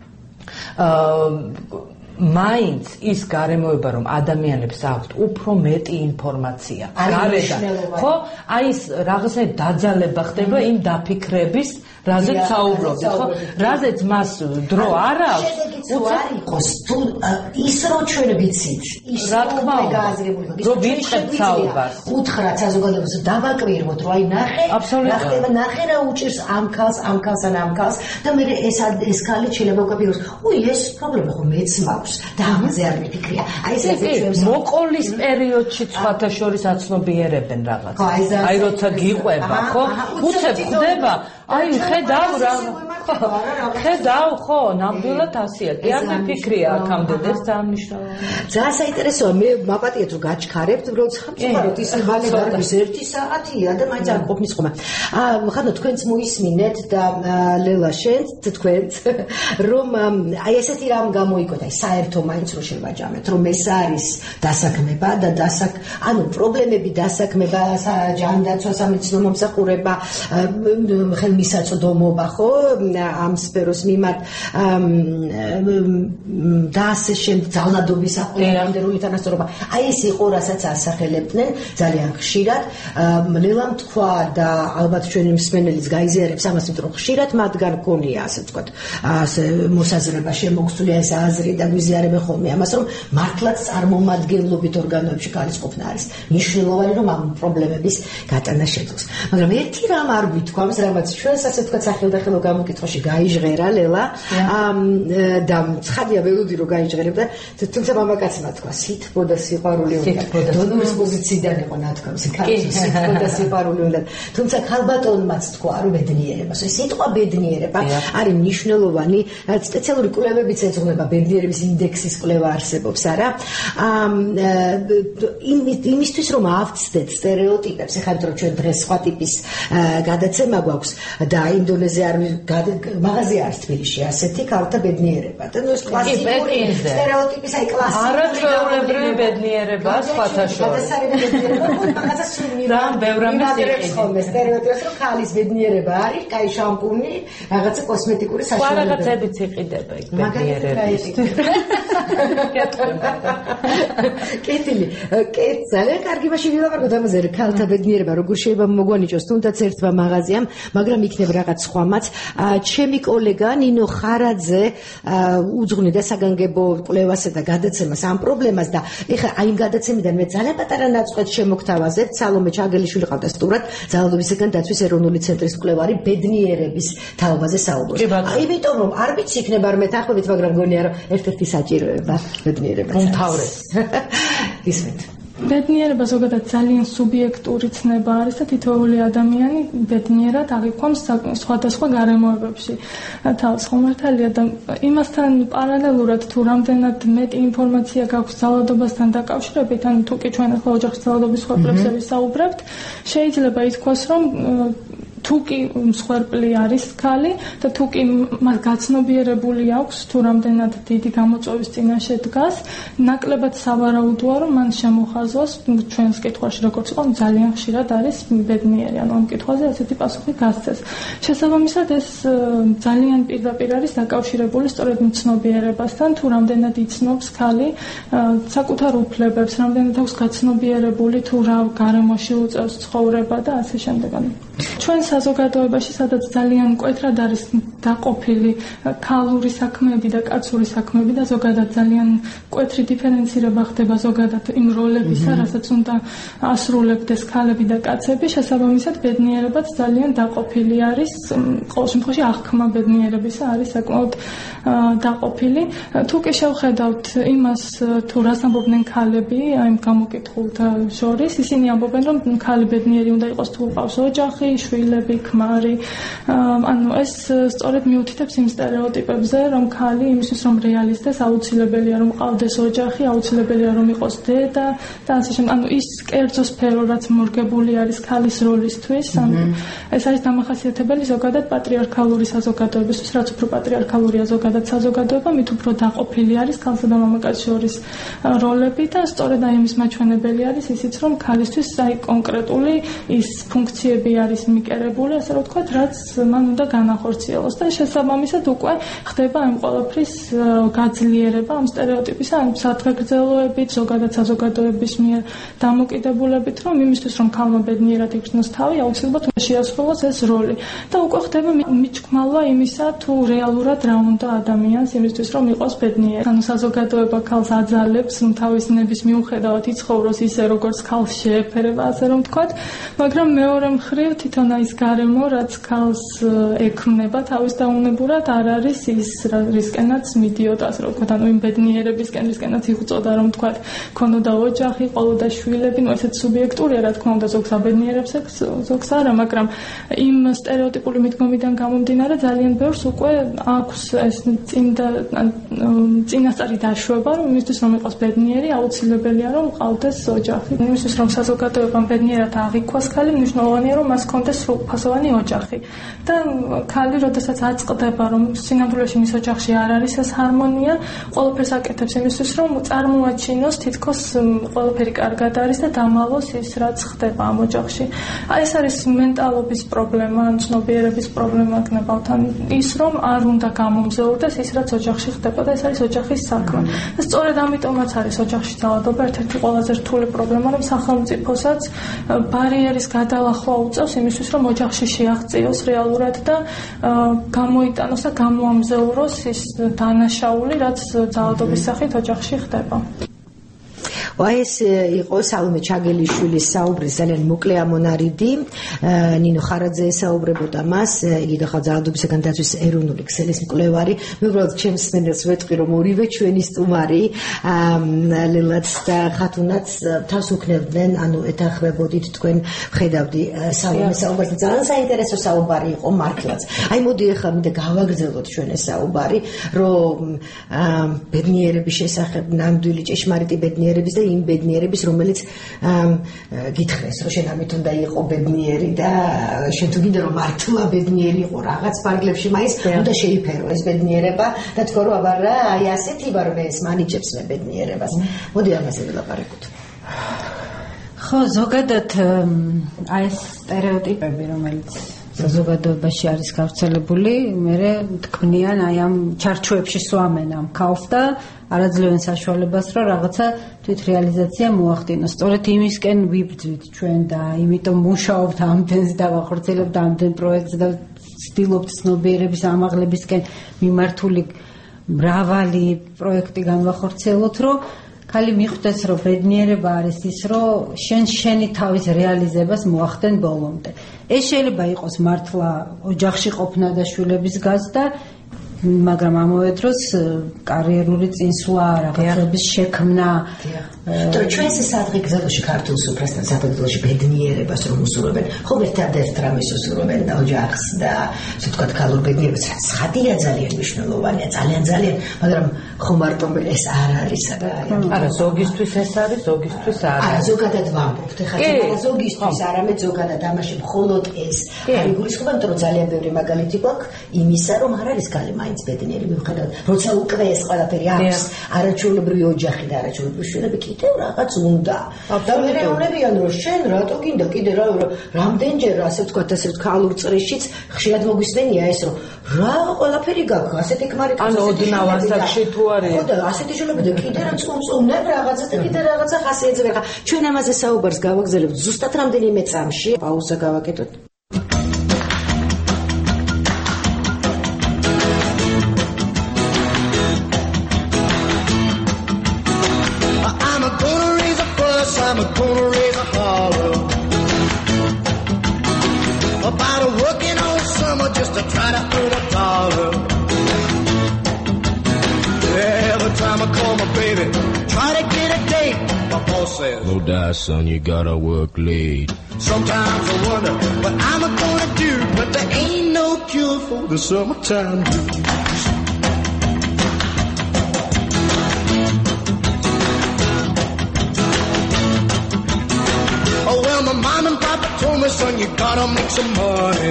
აა მაინც ის გარემოება, რომ ადამიანებს აქვთ უფრო მეტი ინფორმაცია. გარედან, ხო? აი ეს რაღაცა დაძალება ხდება იმ დაფიქრების, რაზეც საუბრობთ, ხო? რაზეც მას დრო არ აქვს. უცებ იყოს თუ ის რო ჩვენ ვიცით, ის რა თქმა უნდა, რომ ვიწყებთ საუბარს. უთხრათ საზოგადოებას დავაკვირვოთ, რომ აი ნახე, რა ხდება, ნახე რა უჭირს ამ ქალს, ამ ქალს ან ამ ქალს და მე ეს ეს ქალი შეიძლება უკავშიროს. უი, ეს პრობლემა ხო მეც მაქვს და ამაზე არ მიფიქრია. აი ეს ეს მოყოლის პერიოდში სხვათა შორის აცნობიერებენ რაღაც. აი როცა გიყვება, ხო? უცებ ხდება, აი ხედავ რა ხედავ ხო, ნამდვილად ასია. კი არ მიფიქრია აქამდე და ეს ძალიან მნიშვნელოვანია. ძალიან საინტერესოა, მე მაპატიეთ რომ გაჩქარებთ, უბრალოდ ხმაროთ ის მალე გარბის ერთი საათია და მაინც არ ყოფნის ხომა. აა ხანო თქვენც მოისმინეთ და ლელა შენც თქვენც რომ აი ესეთი რამ გამოიკვეთა, აი საერთო მაინც რო შევაჯამეთ, რომ ეს არის დასაქმება და დასაკ ანუ პრობლემები დასაქმება, ჯანდაცვა, სამედიცინო მომსახურება, ხელმისაწვდომობა, ხო, ამ სფეროს მიმართ და ასე შემდეგ ძალადობის ახლანდერული თანასწორობა. აი ეს იყო, რასაც ასახელებდნენ ძალიან ხშირად. ლელამ თქვა და ალბათ ჩვენი მსმენელიც გაიზიარებს ამას, იმიტომ რომ ხშირად მათგან გქონია, ასე ვთქვათ, ასე მოსაზრება შემოგცვლია ეს აზრი და გვიზიარებენ ხოლმე ამას, რომ მართლაც წარმომადგენლობით ორგანოებში ქალის ყოფნა არის მნიშვნელოვანი, რომ ამ პრობლემების გატანა შეძლოს. მაგრამ ერთი რამ არ გვითქვამს, რამაც ჩვენს ასე ვთქვათ სახელდახელო გამოკითხვაში გაიჟღერა ლელა და ცხადია ველოდი რომ გაიჟღერებდა, თუმცა მამაკაცმა თქვა სითბო და სიყვარული უნდა. დონორის პოზიციიდან იყო ნათქვამი, სითბო და სიყვარული უნდა. თუმცა ქალბატონმაც თქვა რომ ბედნიერება. ეს სიტყვა ბედნიერება არის მნიშვნელოვანი, სპეციალური კვლევებიც ეძღვნება ბედნიერების ინდექსის კვლევა არსებობს, არა? იმისთვის რომ ავწდეთ სტერეოტიპებს, ეხლა რომ ჩვენ დღეს სხვა ტიპის გადაცემა გვაქვს და ინდონეზია არ მაღაზია არის თბილისში ასეთი ქალთა ბედნიერება და ნუ ეს კლასიკური სტერეოტიპის აი კლასიკური არაჩვეულებრივი ბედნიერება სხვათა შორის რა ბევრ ამას იყიდი სტერეოტიპს რომ ქალის ბედნიერება არის კაი შამპუნი რაღაცა კოსმეტიკური საშუალებები რაღაცებიც იყიდება იქ ბედნიერების კეთილი კეთ ძალიან კარგი მაშინ ვილაპარაკოთ ამაზე ქალთა ბედნიერება როგორ შეიძლება მოგვანიჭოს თუნდაც ერთმა მაღაზიამ მაგრამ იქნებ რაღაც სხვამაც ჩემი კოლეგა ნინო ხარაძე უძღვნიდა საგანგებო კვლევასა და გადაცემას ამ პრობლემას და ეხლა აი იმ გადაცემიდან მე ძალიან პატარა ნაწყვეტ შემოგთავაზეთ სალომე ჩაგელიშვილი ყავდა სტუმრად ძალადობისგან დაცვის ეროვნული ცენტრის მკვლევარი ბედნიერების თაობაზე საუბრობს იმიტომ რომ არ ვიცი იქნება არ მეთანხმებით მაგრამ გონია რომ ერთ-ერთი საჭიროება ბედნიერება უმთავრეს ისმით ბედნიერება ზოგადად ძალიან სუბიექტური ცნება არის და თითოეული ადამიანი ბედნიერად აღიქვამს სხვადასხვა გარემოებებში. თავს ხომ მართალია და იმასთან პარალელურად თუ რამდენად მეტი ინფორმაცია გაქვს ძალადობასთან დაკავშირებით, ან თუ კი ჩვენ ახლა ოჯახის ძალადობის ხორბლებზე საუბრებთ, შეიძლება ითქვას, რომ თუ კი მსხვერპლი არის ქალი და თუ კი მას გაცნობიერებული აქვს თუ რამდენად დიდი გამოწვევის წინაშე დგას, ნაკლებად სავარაუდოა რომ მან შემოხაზოს ჩვენს კითხვაში როგორც იყო ძალიან ხშირად არის ბედნიერი, ანუ ამ კითხვაზე ასეთი პასუხი გასცეს. შესაბამისად ეს ძალიან პირდაპირ არის დაკავშირებული სწორედ მცნობიერებასთან, თუ რამდენად იცნობს ქალი საკუთარ უფლებებს, რამდენად აქვს გაცნობიერებული თუ რა გარემოში უწევს ცხოვრება და ასე შემდეგ. ჩვენ საზოგადოებაში სადაც ძალიან მკვეთრად არის დაყოფილი ქალური საქმეები და კაცური საქმეები და ზოგადად ძალიან მკვეთრი დიფერენცირება ხდება ზოგადად იმ როლებისა, რასაც უნდა ასრულებდეს ქალები და კაცები, შესაბამისად ბედნიერებაც ძალიან დაყოფილი არის, ყოველ შემთხვევაში აღქმა ბედნიერებისა არის საკმაოდ დაყოფილი. თუ კი შევხედავთ იმას, თუ რას ამბობდნენ ქალები, აი გამოკითხულთა შორის, ისინი ამბობენ, რომ ქალი ბედნიერი უნდა იყოს თუ ყავს ოჯახი, შვილები, ქმარი. ანუ ეს სწორედ მიუთითებს იმ სტერეოტიპებზე, რომ ქალი იმისთვის რომ რეალისტდეს, აუცილებელია რომ ყავდეს ოჯახი, აუცილებელია რომ იყოს დედა და ასე შემდეგ. ანუ ის კერძო სფერო, რაც მორგებული არის ქალის როლისთვის, ანუ ეს არის დამახასიათებელი ზოგადად პატრიარქალური საზოგადოებისთვის, რაც უფრო პატრიარქალურია ზოგადად საზოგადოება, მით უფრო დაყოფილი არის ქალსა და მამაკაცის შორის როლები და სწორედ აი იმის მაჩვენებელი არის ისიც, რომ ქალისთვის აი კონკრეტული ის ფუნქციები არის მიკერებული, ასე რომ ვთქვათ, რაც მან უნდა განახორციელოს და შესაბამისად უკვე ხდება ამ ყველაფრის გაძლიერება, ამ სტერეოტიპისა, ამ სათგაგრძელოებით, ზოგადად საზოგადოების მიერ დამოკიდებულებით, რომ იმისთვის, რომ ქალმა ბედნიერად იგრძნოს თავი, აუცილებლად უნდა შეასრულოს ეს როლი. და უკვე ხდება მიჩქმალვა იმისა, თუ რეალურად რა უნდა ადამიანს იმისთვის, რომ იყოს ბედნიერი. ანუ საზოგადოება ქალს აძალებს, რომ თავის ნების მიუხედავად იცხოვროს ისე, როგორც ქალს შეეფერება, ასე რომ ვთქვათ, მაგრამ მეორე მხრივ თვითონ ის გარემო, რაც ქალს ექმნება თავის დაუნებურად, არ არის ის, რისკენაც მიდიოდა, ასე რომ ვთქვათ, ანუ იმ ბედნიერებისკენ, რისკენაც იღწოდა, რომ ვთქვათ, ქონოდა ოჯახი, ყოლოდა შვილები, ну ესეც სუბიექტურია, რა თქმა უნდა, ზოგს აბედნიერებს, ზოგს არა, მაგრამ იმ სტერეოტიპული მიდგომიდან გამომდინარე ძალიან ბევრს უკვე აქვს ეს წინდა წინასწარი დაშვება, რომ იმისთვის რომ იყოს ბედნიერი, აუცილებელია რომ ყავდეს ოჯახი. იმისთვის რომ საზოგადოებამ ბედნიერად აღიქვას ქალი, მნიშვნელოვანია რომ მას ჰქონდეს სრულფასოვანი ოჯახი. და ქალი, როდესაც აწყდება, რომ სინამდვილეში მის ოჯახში არ არის ეს ჰარმონია, ყველაფერს აკეთებს იმისთვის, რომ წარმოაჩინოს თითქოს ყველაფერი კარგად არის და დამალოს ის, რაც ხდება ამ ოჯახში. აი ეს არის მენტალობის პრობლემა, ცნობიერების პრობლემა გნებავთ, ან ის რომ არ უნდა გამომზეურდეს ის, რაც ოჯახში ხდება და ეს არის ოჯახის საქმე. და სწორედ ამიტომაც არის ოჯახში ძალადობა ერთ-ერთი ყველაზე რთული პრობლემა, რომ სახელმწიფოსაც ბარიერის გადალახვა უწევს იმისთვის, რომ ოჯახში შეაღწიოს რეალურად და გამოიტანოს და გამოამზეუროს ის დანაშაული, რაც ძალადობის სახით ოჯახში ხდება. აი ეს იყო სალომე ჩაგელიშვილის საუბრის ძალიან მოკლე ამონარიდი. ნინო ხარაძე ესაუბრებოდა მას, იგი გახდა ძალადობისგან დაცვის ეროვნული ქსელის მკვლევარი. მე უბრალოდ ჩემს სმენელს ვეთქვი, რომ ორივე ჩვენი სტუმარი, ლელაც და ხათუნაც თავს უქნებდნენ, ანუ ეთანხმებოდით თქვენ ხედავდი სალომე საუბარს. ძალიან საინტერესო საუბარი იყო მართლაც. აი მოდი ახლა მინდა გავაგრძელოთ ჩვენ ეს საუბარი, რომ ბედნიერების შესახებ, ნამდვილი ჭეშმარიტი ბედნიერების და იმ ბედნიერების, რომელიც გითხრეს, რომ შენ ამით უნდა იყო ბედნიერი და შენ თუ გინდა რომ მართლა ბედნიერი იყო რაღაც ფარგლებში, მაინც უნდა შეიფერო ეს ბედნიერება და თქო რომ აბა რა, აი ასეთი ვარ მე, ეს მანიჭებს მე ბედნიერებას. მოდი ამაზე ვილაპარაკოთ. ხო, ზოგადად აი ეს სტერეოტიპები, რომელიც საზოგადოებაში არის გავრცელებული, მე თქმნიან აი ამ ჩარჩოებში სვამენ ამ ქალს და არაძლევენ საშუალებას, რომ რაღაცა თვითრეალიზაცია მოახდინოს. სწორედ იმისკენ ვიბრძვით ჩვენ და იმიტომ მუშაობთ ამდენს და ვახორციელებთ ამდენ პროექტს და ვცდილობთ ცნობიერების ამაღლებისკენ მიმართული მრავალი პროექტი განვახორციელოთ, რომ ქალი მიხვდეს, რომ ბედნიერება არის ის, რომ შენ შენი თავის რეალიზებას მოახდენ ბოლომდე. ეს შეიძლება იყოს მართლა ოჯახში ყოფნა და შვილების გაზრდა, მაგრამ ამავე დროს კარიერული წინსვლა, რაღაცების შექმნა. თუ ჩვენს სადღეგრძელოში ქართულ სუფრასთან სადღეგრძელოში ბედნიერებას რომ უსურვებენ, ხომ ერთადერთ რამეს უსურვებენ და ოჯახს და ასე ვთქვათ ქალურ ბედნიერებას, რაც ცხადია ძალიან მნიშვნელოვანია, ძალიან ძალიან, მაგრამ ხომ მარტო ეს არ არის და არა, ზოგისთვის ეს არის, ზოგისთვის არ არის. არა, ზოგადად ვამბობთ, ეხლა ზოგისთვის, არამედ ზოგადად ამაში მხოლოდ ეს არის გულისხმობა, იმიტომ რომ ძალიან ბევრი მაგალითი გვაქვს იმისა, რომ არ არის ქალი მაინც ბედნიერი, მიუხედავად როცა უკვე ეს ყველაფერი აქვს, არაჩვეულებრივი ოჯახი და არაჩვეულებრივი შვილები კიდევ რაღაც უნდა. და მეეუნებიან რომ შენ რატო გინდა კიდე რა რამდენჯერ ასე ვთქვათ, ასე ქალურ წრეშიც ხშირად მოგვისმენია ეს რომ რა ყველაფერი გაქვს, ასეთი ქმარი ანუ ოდნავ ასაკში თუ არის. ხო და ასეთი შვილები და კიდე რა წუნწუნებ რაღაცა და კიდე რაღაცა ხასი ეძება. ხა ჩვენ ამაზე საუბარს გავაგზავნებთ ზუსტად რამდენიმე წამში. პაუზა გავაკეთოთ. I'm gonna raise a holler about a working all summer just to try to earn a dollar. time I call my baby, try to get a date. My boss says, no die, son, you gotta work late. Sometimes I wonder what I'm gonna do, but there ain't no cure for the summertime blues. Oh well, my mom and papa told me, son, you gotta make some money.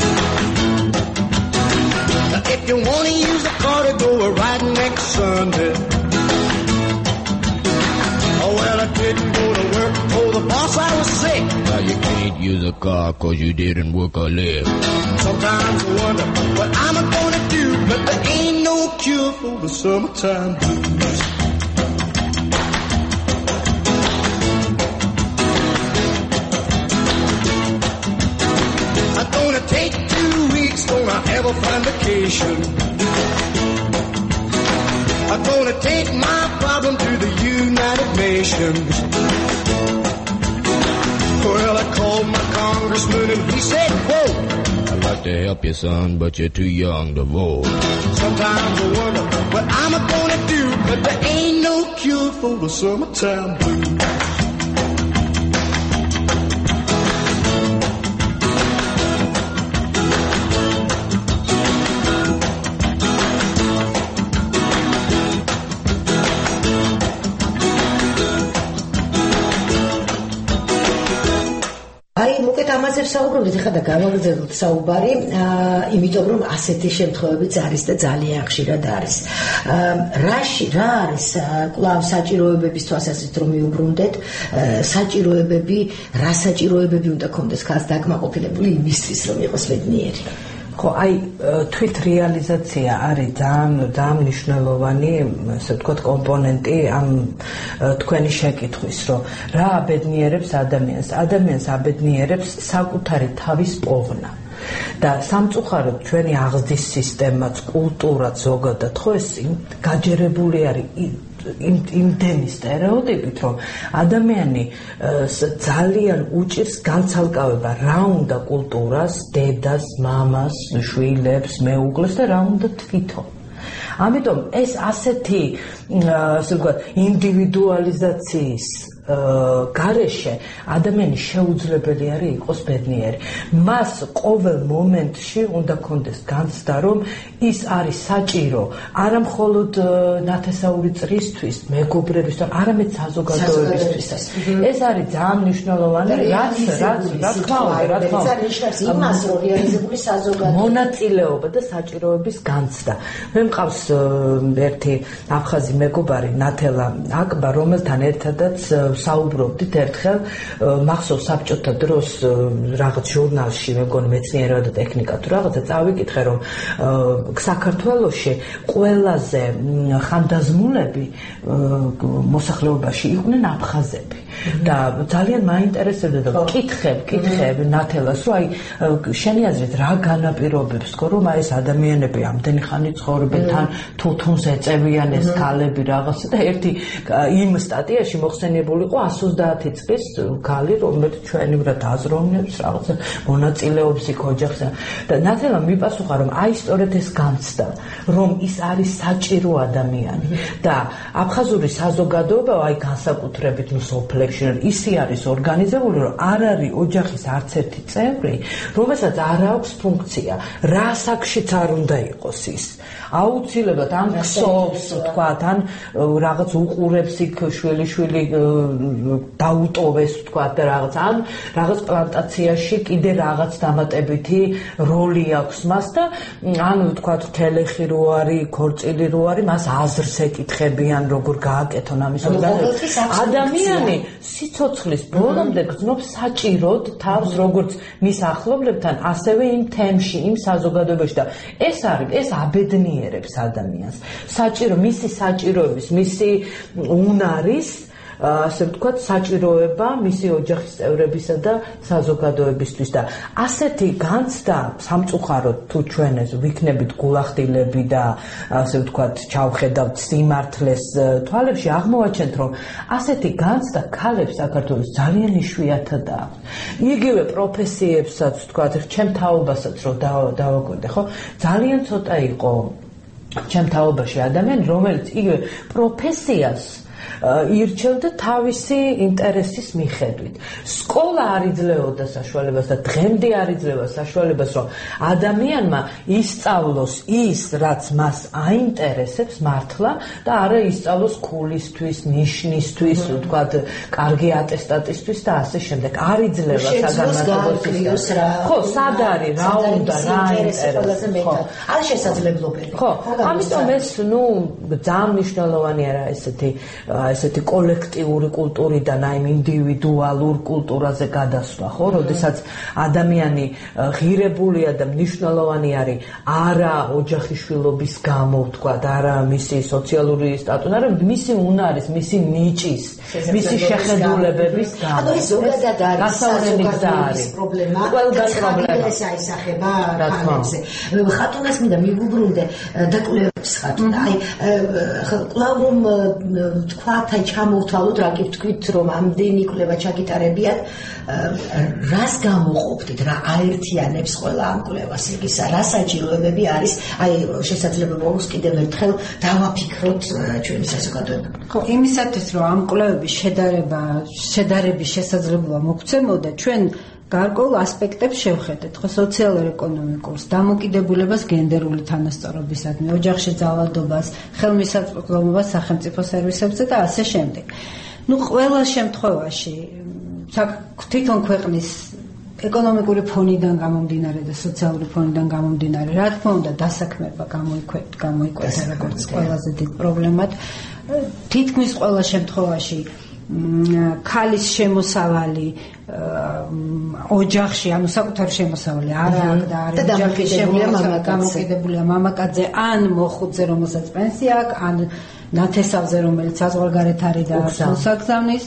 If you wanna use a car to go a ride next Sunday. Oh well, I didn't go to work, told the boss I was sick. Now you can't use a car cause you didn't work or live. Sometimes I wonder what I'm gonna do, but there ain't no cure for the summertime blues. I'm gonna take two weeks, gonna have a fine vacation. I'm gonna take my problem to the United Nations. Well, I called my congressman and he said, whoa, I'd like to help you, son, but you're too young to vote. Sometimes I wonder what I'm gonna do, but there ain't no cure for the summertime blues. ამაზე საუბრობთ ხა და გავაგრძელოთ საუბარი, იმიტომ რომ ასეთი შემთხვევებიც არის და ძალიან ხშირად არის. რაში რა არის კვლავ საჭიროებების თვალსაზრისით რომ მიუბრუნდეთ, საჭიროებები, რა საჭიროებები უნდა ქონდეს ხალხს დაკმაყოფილებული იმისთვის რომ იყოს ბედნიერი? ხო, აი თვით რეალიზაცია არის ძალიან ძალიან მნიშვნელოვანი, ასე ვთქვათ, კომპონენტი ამ თქვენი შეკითხვის, რომ რა აბედნიერებს ადამიანს? ადამიანს აბედნიერებს საკუთარი თავის პოვნა. და სამწუხაროდ ჩვენი აღზრდის სისტემაც, კულტურაც ზოგადად ხო ეს გაჯერებული არის იმდენი სტერეოტიპით, რომ ადამიანი ძალიან უჭირს განცალკავება რა უნდა კულტურას, დედას, მამას, შვილებს, მეუღლეს და რა უნდა თვითონ. ამიტომ ეს ასეთი, ასე ვთქვათ, ინდივიდუალიზაციის გარეშე ადამიანის შეუძლებელი არის იყოს ბედნიერი. მას ყოველ მომენტში უნდა ქონდეს განცდა, რომ ის არის საჭირო არა მხოლოდ ნათესაური წრისთვის, მეგობრებისთვის, არამედ საზოგადოებისთვის. ეს არის ძალიან მნიშვნელოვანი, რაც რაც რა თქმა უნდა, რა თქმა უნდა, იმას რომ რეალიზებული საზოგადოება, მონაწილეობა და საჭიროების განცდა. მე მყავს ერთი აფხაზი მეგობარი ნათელა აკბა, რომელთან ერთადაც საუბრობდით ერთხელ, მახსოვს საბჭოთა დროს რაღაც ჟურნალში, მე მგონი მეცნიერება და ტექნიკა თუ რაღაცა წავიკითხე, რომ საქართველოში ყველაზე ხანდაზმულები მოსახლეობაში იყვნენ აფხაზები. და ძალიან მაინტერესებდა და კითხებ, კითხებ ნათელას, რომ აი შენი აზრით რა განაპირობებს თქო, რომ აი ეს ადამიანები ამდენი ხანი ცხოვრობენ თან, თუთუნს ეწევიან ეს ქალები რაღაცა და ერთი იმ სტატიაში მოხსენიებული იყო one hundred twenty წლის ქალი, რომელიც ჩვენივრად აზროვნებს რაღაცა მონაწილეობს იქ ოჯახსა. და ნათელამ მიპასუხა, რომ აი სწორედ ეს განცდა, რომ ის არის საჭირო ადამიანი და აფხაზური საზოგადოება აი განსაკუთრებით მსოფლიოში ისი არის ორგანიზებული, რომ არ არის ოჯახის არც ერთი წევრი, რომელსაც არ აქვს ფუნქცია, რა საკშიც არ უნდა იყოს ის. აუცილებლად ან ქსოვს, თქვათ, ან რაღაც უყურებს იქ შვილი-შვილი დაუტოვეს, თქვათ, და რაღაც, ან რაღაც პლანტაციაში კიდე რაღაც დამატებითი როლი აქვს მას და ანუ თქვათ, თელეხი რო არის, ქორწილი რო არის, მას აზრს ეკითხებიან, როგორ გააკეთონ ამის ორგანიზება. ადამიანი სიცოცხლის ბოლომდე გრძნობს საჭიროდ თავს, როგორც მის ახლობლებთან, ასევე იმ თემში, იმ საზოგადოებაში და ეს არის, ეს აბედნიერებს ადამიანს. საჭირო, მისი საჭიროების, მისი უნარის, ასე ვთქვათ, საჭიროება მისი ოჯახის წევრებისა და საზოგადოებისთვის და ასეთი განცდა სამწუხაროდ თუ ჩვენ ეს ვიქნებით გულახდილები და ასე ვთქვათ, ჩავხედავთ სიმართლეს თვალებში, აღმოვაჩენთ, რომ ასეთი განცდა ქალებს საქართველოს ძალიან იშვიათად აქვს. იგივე პროფესიებსაც, ვთქვათ, ჩემ თაობასაც რო დავაკვირდე, ხო? ძალიან ცოტა იყო ჩემ თაობაში ადამიანი, რომელიც იგივე პროფესიას ირჩევდა თავისი ინტერესის მიხედვით. სკოლა არ იძლეოდა საშუალებას და დღემდე არ იძლევა საშუალებას, რომ ადამიანმა ისწავლოს ის, რაც მას აინტერესებს მართლა და არა ისწავლოს ქულისთვის, ნიშნისთვის, ვთქვათ, კარგი ატესტატისთვის და ასე შემდეგ. არ იძლევა საგანმანათლებლო ხო, სად არის, რა უნდა, რა აინტერესებს. ხო, არ შესაძლებლობელი. ხო, ამიტომ ეს, ნუ, ძალიან მნიშვნელოვანი არა ესეთი ესეთი კოლექტიური კულტურიდან აი ინდივიდუალურ კულტურაზე გადასვლა, ხო, როდესაც ადამიანი ღირებულია და მნიშვნელოვანი არის არა ოჯახიშვილობის გამო, ვთქვათ, არა მისი სოციალური სტატუსი, არა მისი უნარის, მისი ნიჭის, მისი შეხედულებების გამო. ანუ ეს ზოგადად არის საზოგადოების პრობლემა. ყველგან პრობლემა. ეს აისახება ხალხზე. ხატუნას მინდა მივუბრუნდე დაკვლევების ხატუნა. აი კვლავ რომ თქვათ აი ჩამოვთვალოთ, რა გითქვით, რომ ამდენი კვლევა ჩაგიტარებიათ, რას გამოყოფდით, რა აერთიანებს ყველა ამ კვლევას, იგისა, რა საჭიროებები არის, აი შესაძლოა ბოლოს კიდევ ერთხელ დავაფიქროთ ჩვენი საზოგადოება. ხო, იმისათვის რომ ამ კვლევების შედარება, შედარების შესაძლებლობა მოგცემოდა, ჩვენ გარკვეულ ასპექტებს შევხედეთ, ხო, სოციალურ-ეკონომიკურს, დამოკიდებულებას გენდერული თანასწორობისადმი, ოჯახში ძალადობას, ხელმისაწვდომობას სახელმწიფო სერვისებზე და ასე შემდეგ. ნუ ყველა შემთხვევაში, თვითონ ქვეყნის ეკონომიკური ფონიდან გამომდინარე და სოციალური ფონიდან გამომდინარე, რა თქმა უნდა, დასაქმება გამოიკვეთა როგორც ყველაზე დიდ პრობლემად. თითქმის ყველა შემთხვევაში ქალის შემოსავალი ოჯახში, ანუ საკუთარ შემოსავალი არა აქ და არის ოჯახის შემოსავალი გამოკიდებულია მამაკაცზე ან მოხუცზე, რომელსაც პენსია აქვს, ან ნათესავზე, რომელიც საზღვარგარეთ არის და სულს აგზავნის.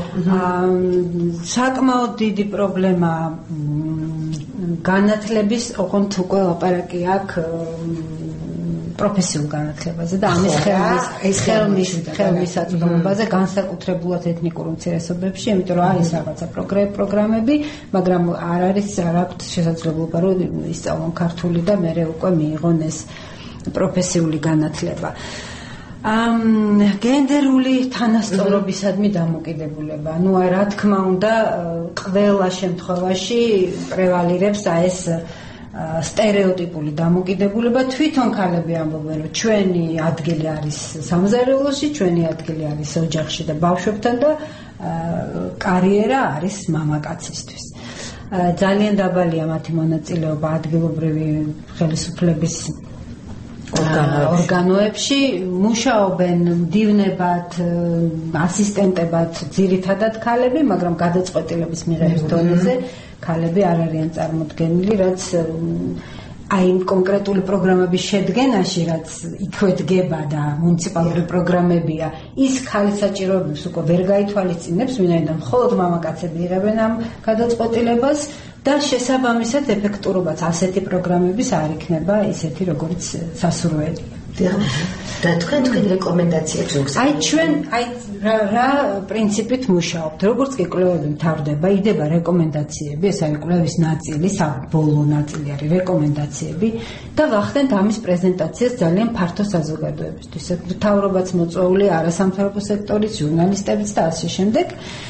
საკმაოდ დიდი პრობლემა განათლების, ოღონდ უკვე ლაპარაკი აქვს პროფესიულ განათლებაზე და ამის ხელმის ხელმის ხელმისაწვდომობაზე განსაკუთრებულად ეთნიკურ უმცირესობებში, იმიტომ რომ არის რაღაცა პროგრამები, მაგრამ არ არის არ აქვს შესაძლებლობა რომ ისწავლონ ქართული და მერე უკვე მიიღონ ეს პროფესიული განათლება. ამ გენდერული თანასწორობისადმი დამოკიდებულება. ნუ რა თქმა უნდა, ყველა შემთხვევაში პრევალირებს ეს სტერეოტიპული დამოკიდებულება. თვითონ ქალები ამბობენ, რომ ჩვენი ადგილი არის სამზარეულოში, ჩვენი ადგილი არის ოჯახში და ბავშვებთან და კარიერა არის მამაკაცისთვის. ძალიან დაბალია მათი მონაწილეობა ადგილობრივი ხელისუფლების ორგანოებში, მუშაობენ მდივნებად, ასისტენტებად ძირითადად ქალები, მაგრამ გადაწყვეტილების მიღების დონეზე ქალები არ არიან წარმოდგენილი, რაც აი კონკრეტული პროგრამების შედგენაში, რაც იქვე დგება და მუნიციპალური პროგრამებია, ის ქალის საჭიროებებს უკვე ვერ გაითვალისწინებს, ვინაიდან მხოლოდ მამაკაცები იღებენ ამ გადაწყვეტილებას და შესაბამისად ეფექტურობაც ასეთი პროგრამების არ იქნება ისეთი, როგორც სასურველია. და თქვენ თქვენ რეკომენდაციებს უგზავნით? აი ჩვენ აი რა რა პრინციპით მუშაობთ? როგორც კი კვლევები მთავრდება, იდება რეკომენდაციები, ეს არის კვლევის ნაწილი, საბოლოო ნაწილი არის რეკომენდაციები და ვახდენთ ამის პრეზენტაციას ძალიან ფართო საზოგადოებისთვის. მთავრობაც მოწვეული, არასამთავრობო სექტორის ჟურნალისტებიც და ასე შემდეგ.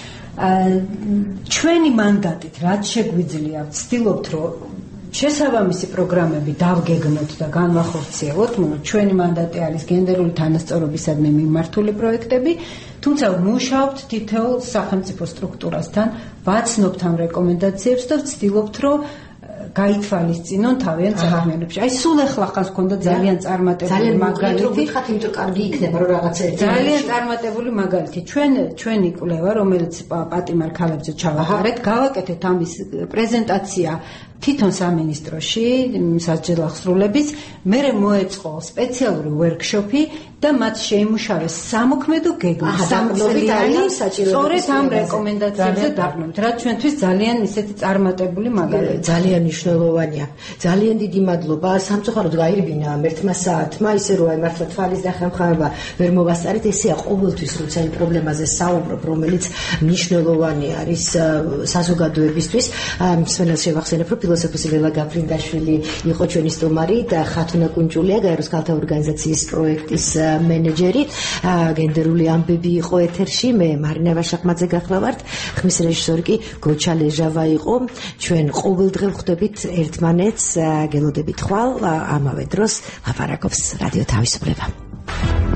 ჩვენი მანდატით რაც შეგვიძლია ვცდილობთ რომ შესაბამისი პროგრამები დავგეგმოთ და განვახორციელოთ, მაგრამ ჩვენი მანდატი არის გენდერული თანასწორობისადმი მიმართული პროექტები, თუმცა ვმუშაობთ თითოეულ სახელმწიფო სტრუქტურასთან, ვაცნობთ ამ რეკომენდაციებს და ვცდილობთ რომ გაითვალისწინონ თავიანთ საქმიანობაში. აი სულ ახლა ხანს მქონდა ძალიან წარმატებული მაგალითი. ხათ იმიტომ კარგი იქნება რომ რაღაცა ერთი. ძალიან წარმატებული მაგალითი. ჩვენ ჩვენი კვლევა, რომელიც პატიმარ ქალებზე ჩავაყარეთ, გავაკეთეთ ამის პრეზენტაცია თვითონ სამინისტროში, სასჯელ აღსრულების, მერე მოეწყო სპეციალური ვერქშოპი და მათ შეიმუშავეს სამოქმედო გეგმა, სამწლიანი სწორედ ამ რეკომენდაციებზე დაყრდნობით, რაც ჩვენთვის ძალიან ისეთი წარმატებული მაგალითია. ძალიან მნიშვნელოვანია. ძალიან დიდი მადლობა. სამწუხაროდ გაირბინა ერთმა საათმა, ისე რომ აი მართლა თვალის დახამხამება ვერ მოვასწარეთ, ესეა ყოველთვის როცა იმ პრობლემაზე საუბრობ, რომელიც მნიშვნელოვანი არის საზოგადოებისთვის. მსმენელს შევახსენებ, რომ ფილოსოფოსი ლელა გაფრინდაშვილი იყო ჩვენი სტუმარი და ხათუნა კუნჭულია გაეროს ქალთა ორგანიზაციის პროექტის მენეჯერი. გენდერული ამბები იყო ეთერში, მე მარინა ვაშაყმაძე გახლავართ, ხმის რეჟისორი კი გოჩა ლეჟავა იყო. ჩვენ ყოველდღე ვხვდებით ერთმანეთს, გელოდებით ხვალ ამავე დროს ლაპარაკობს რადიო თავისუფლება.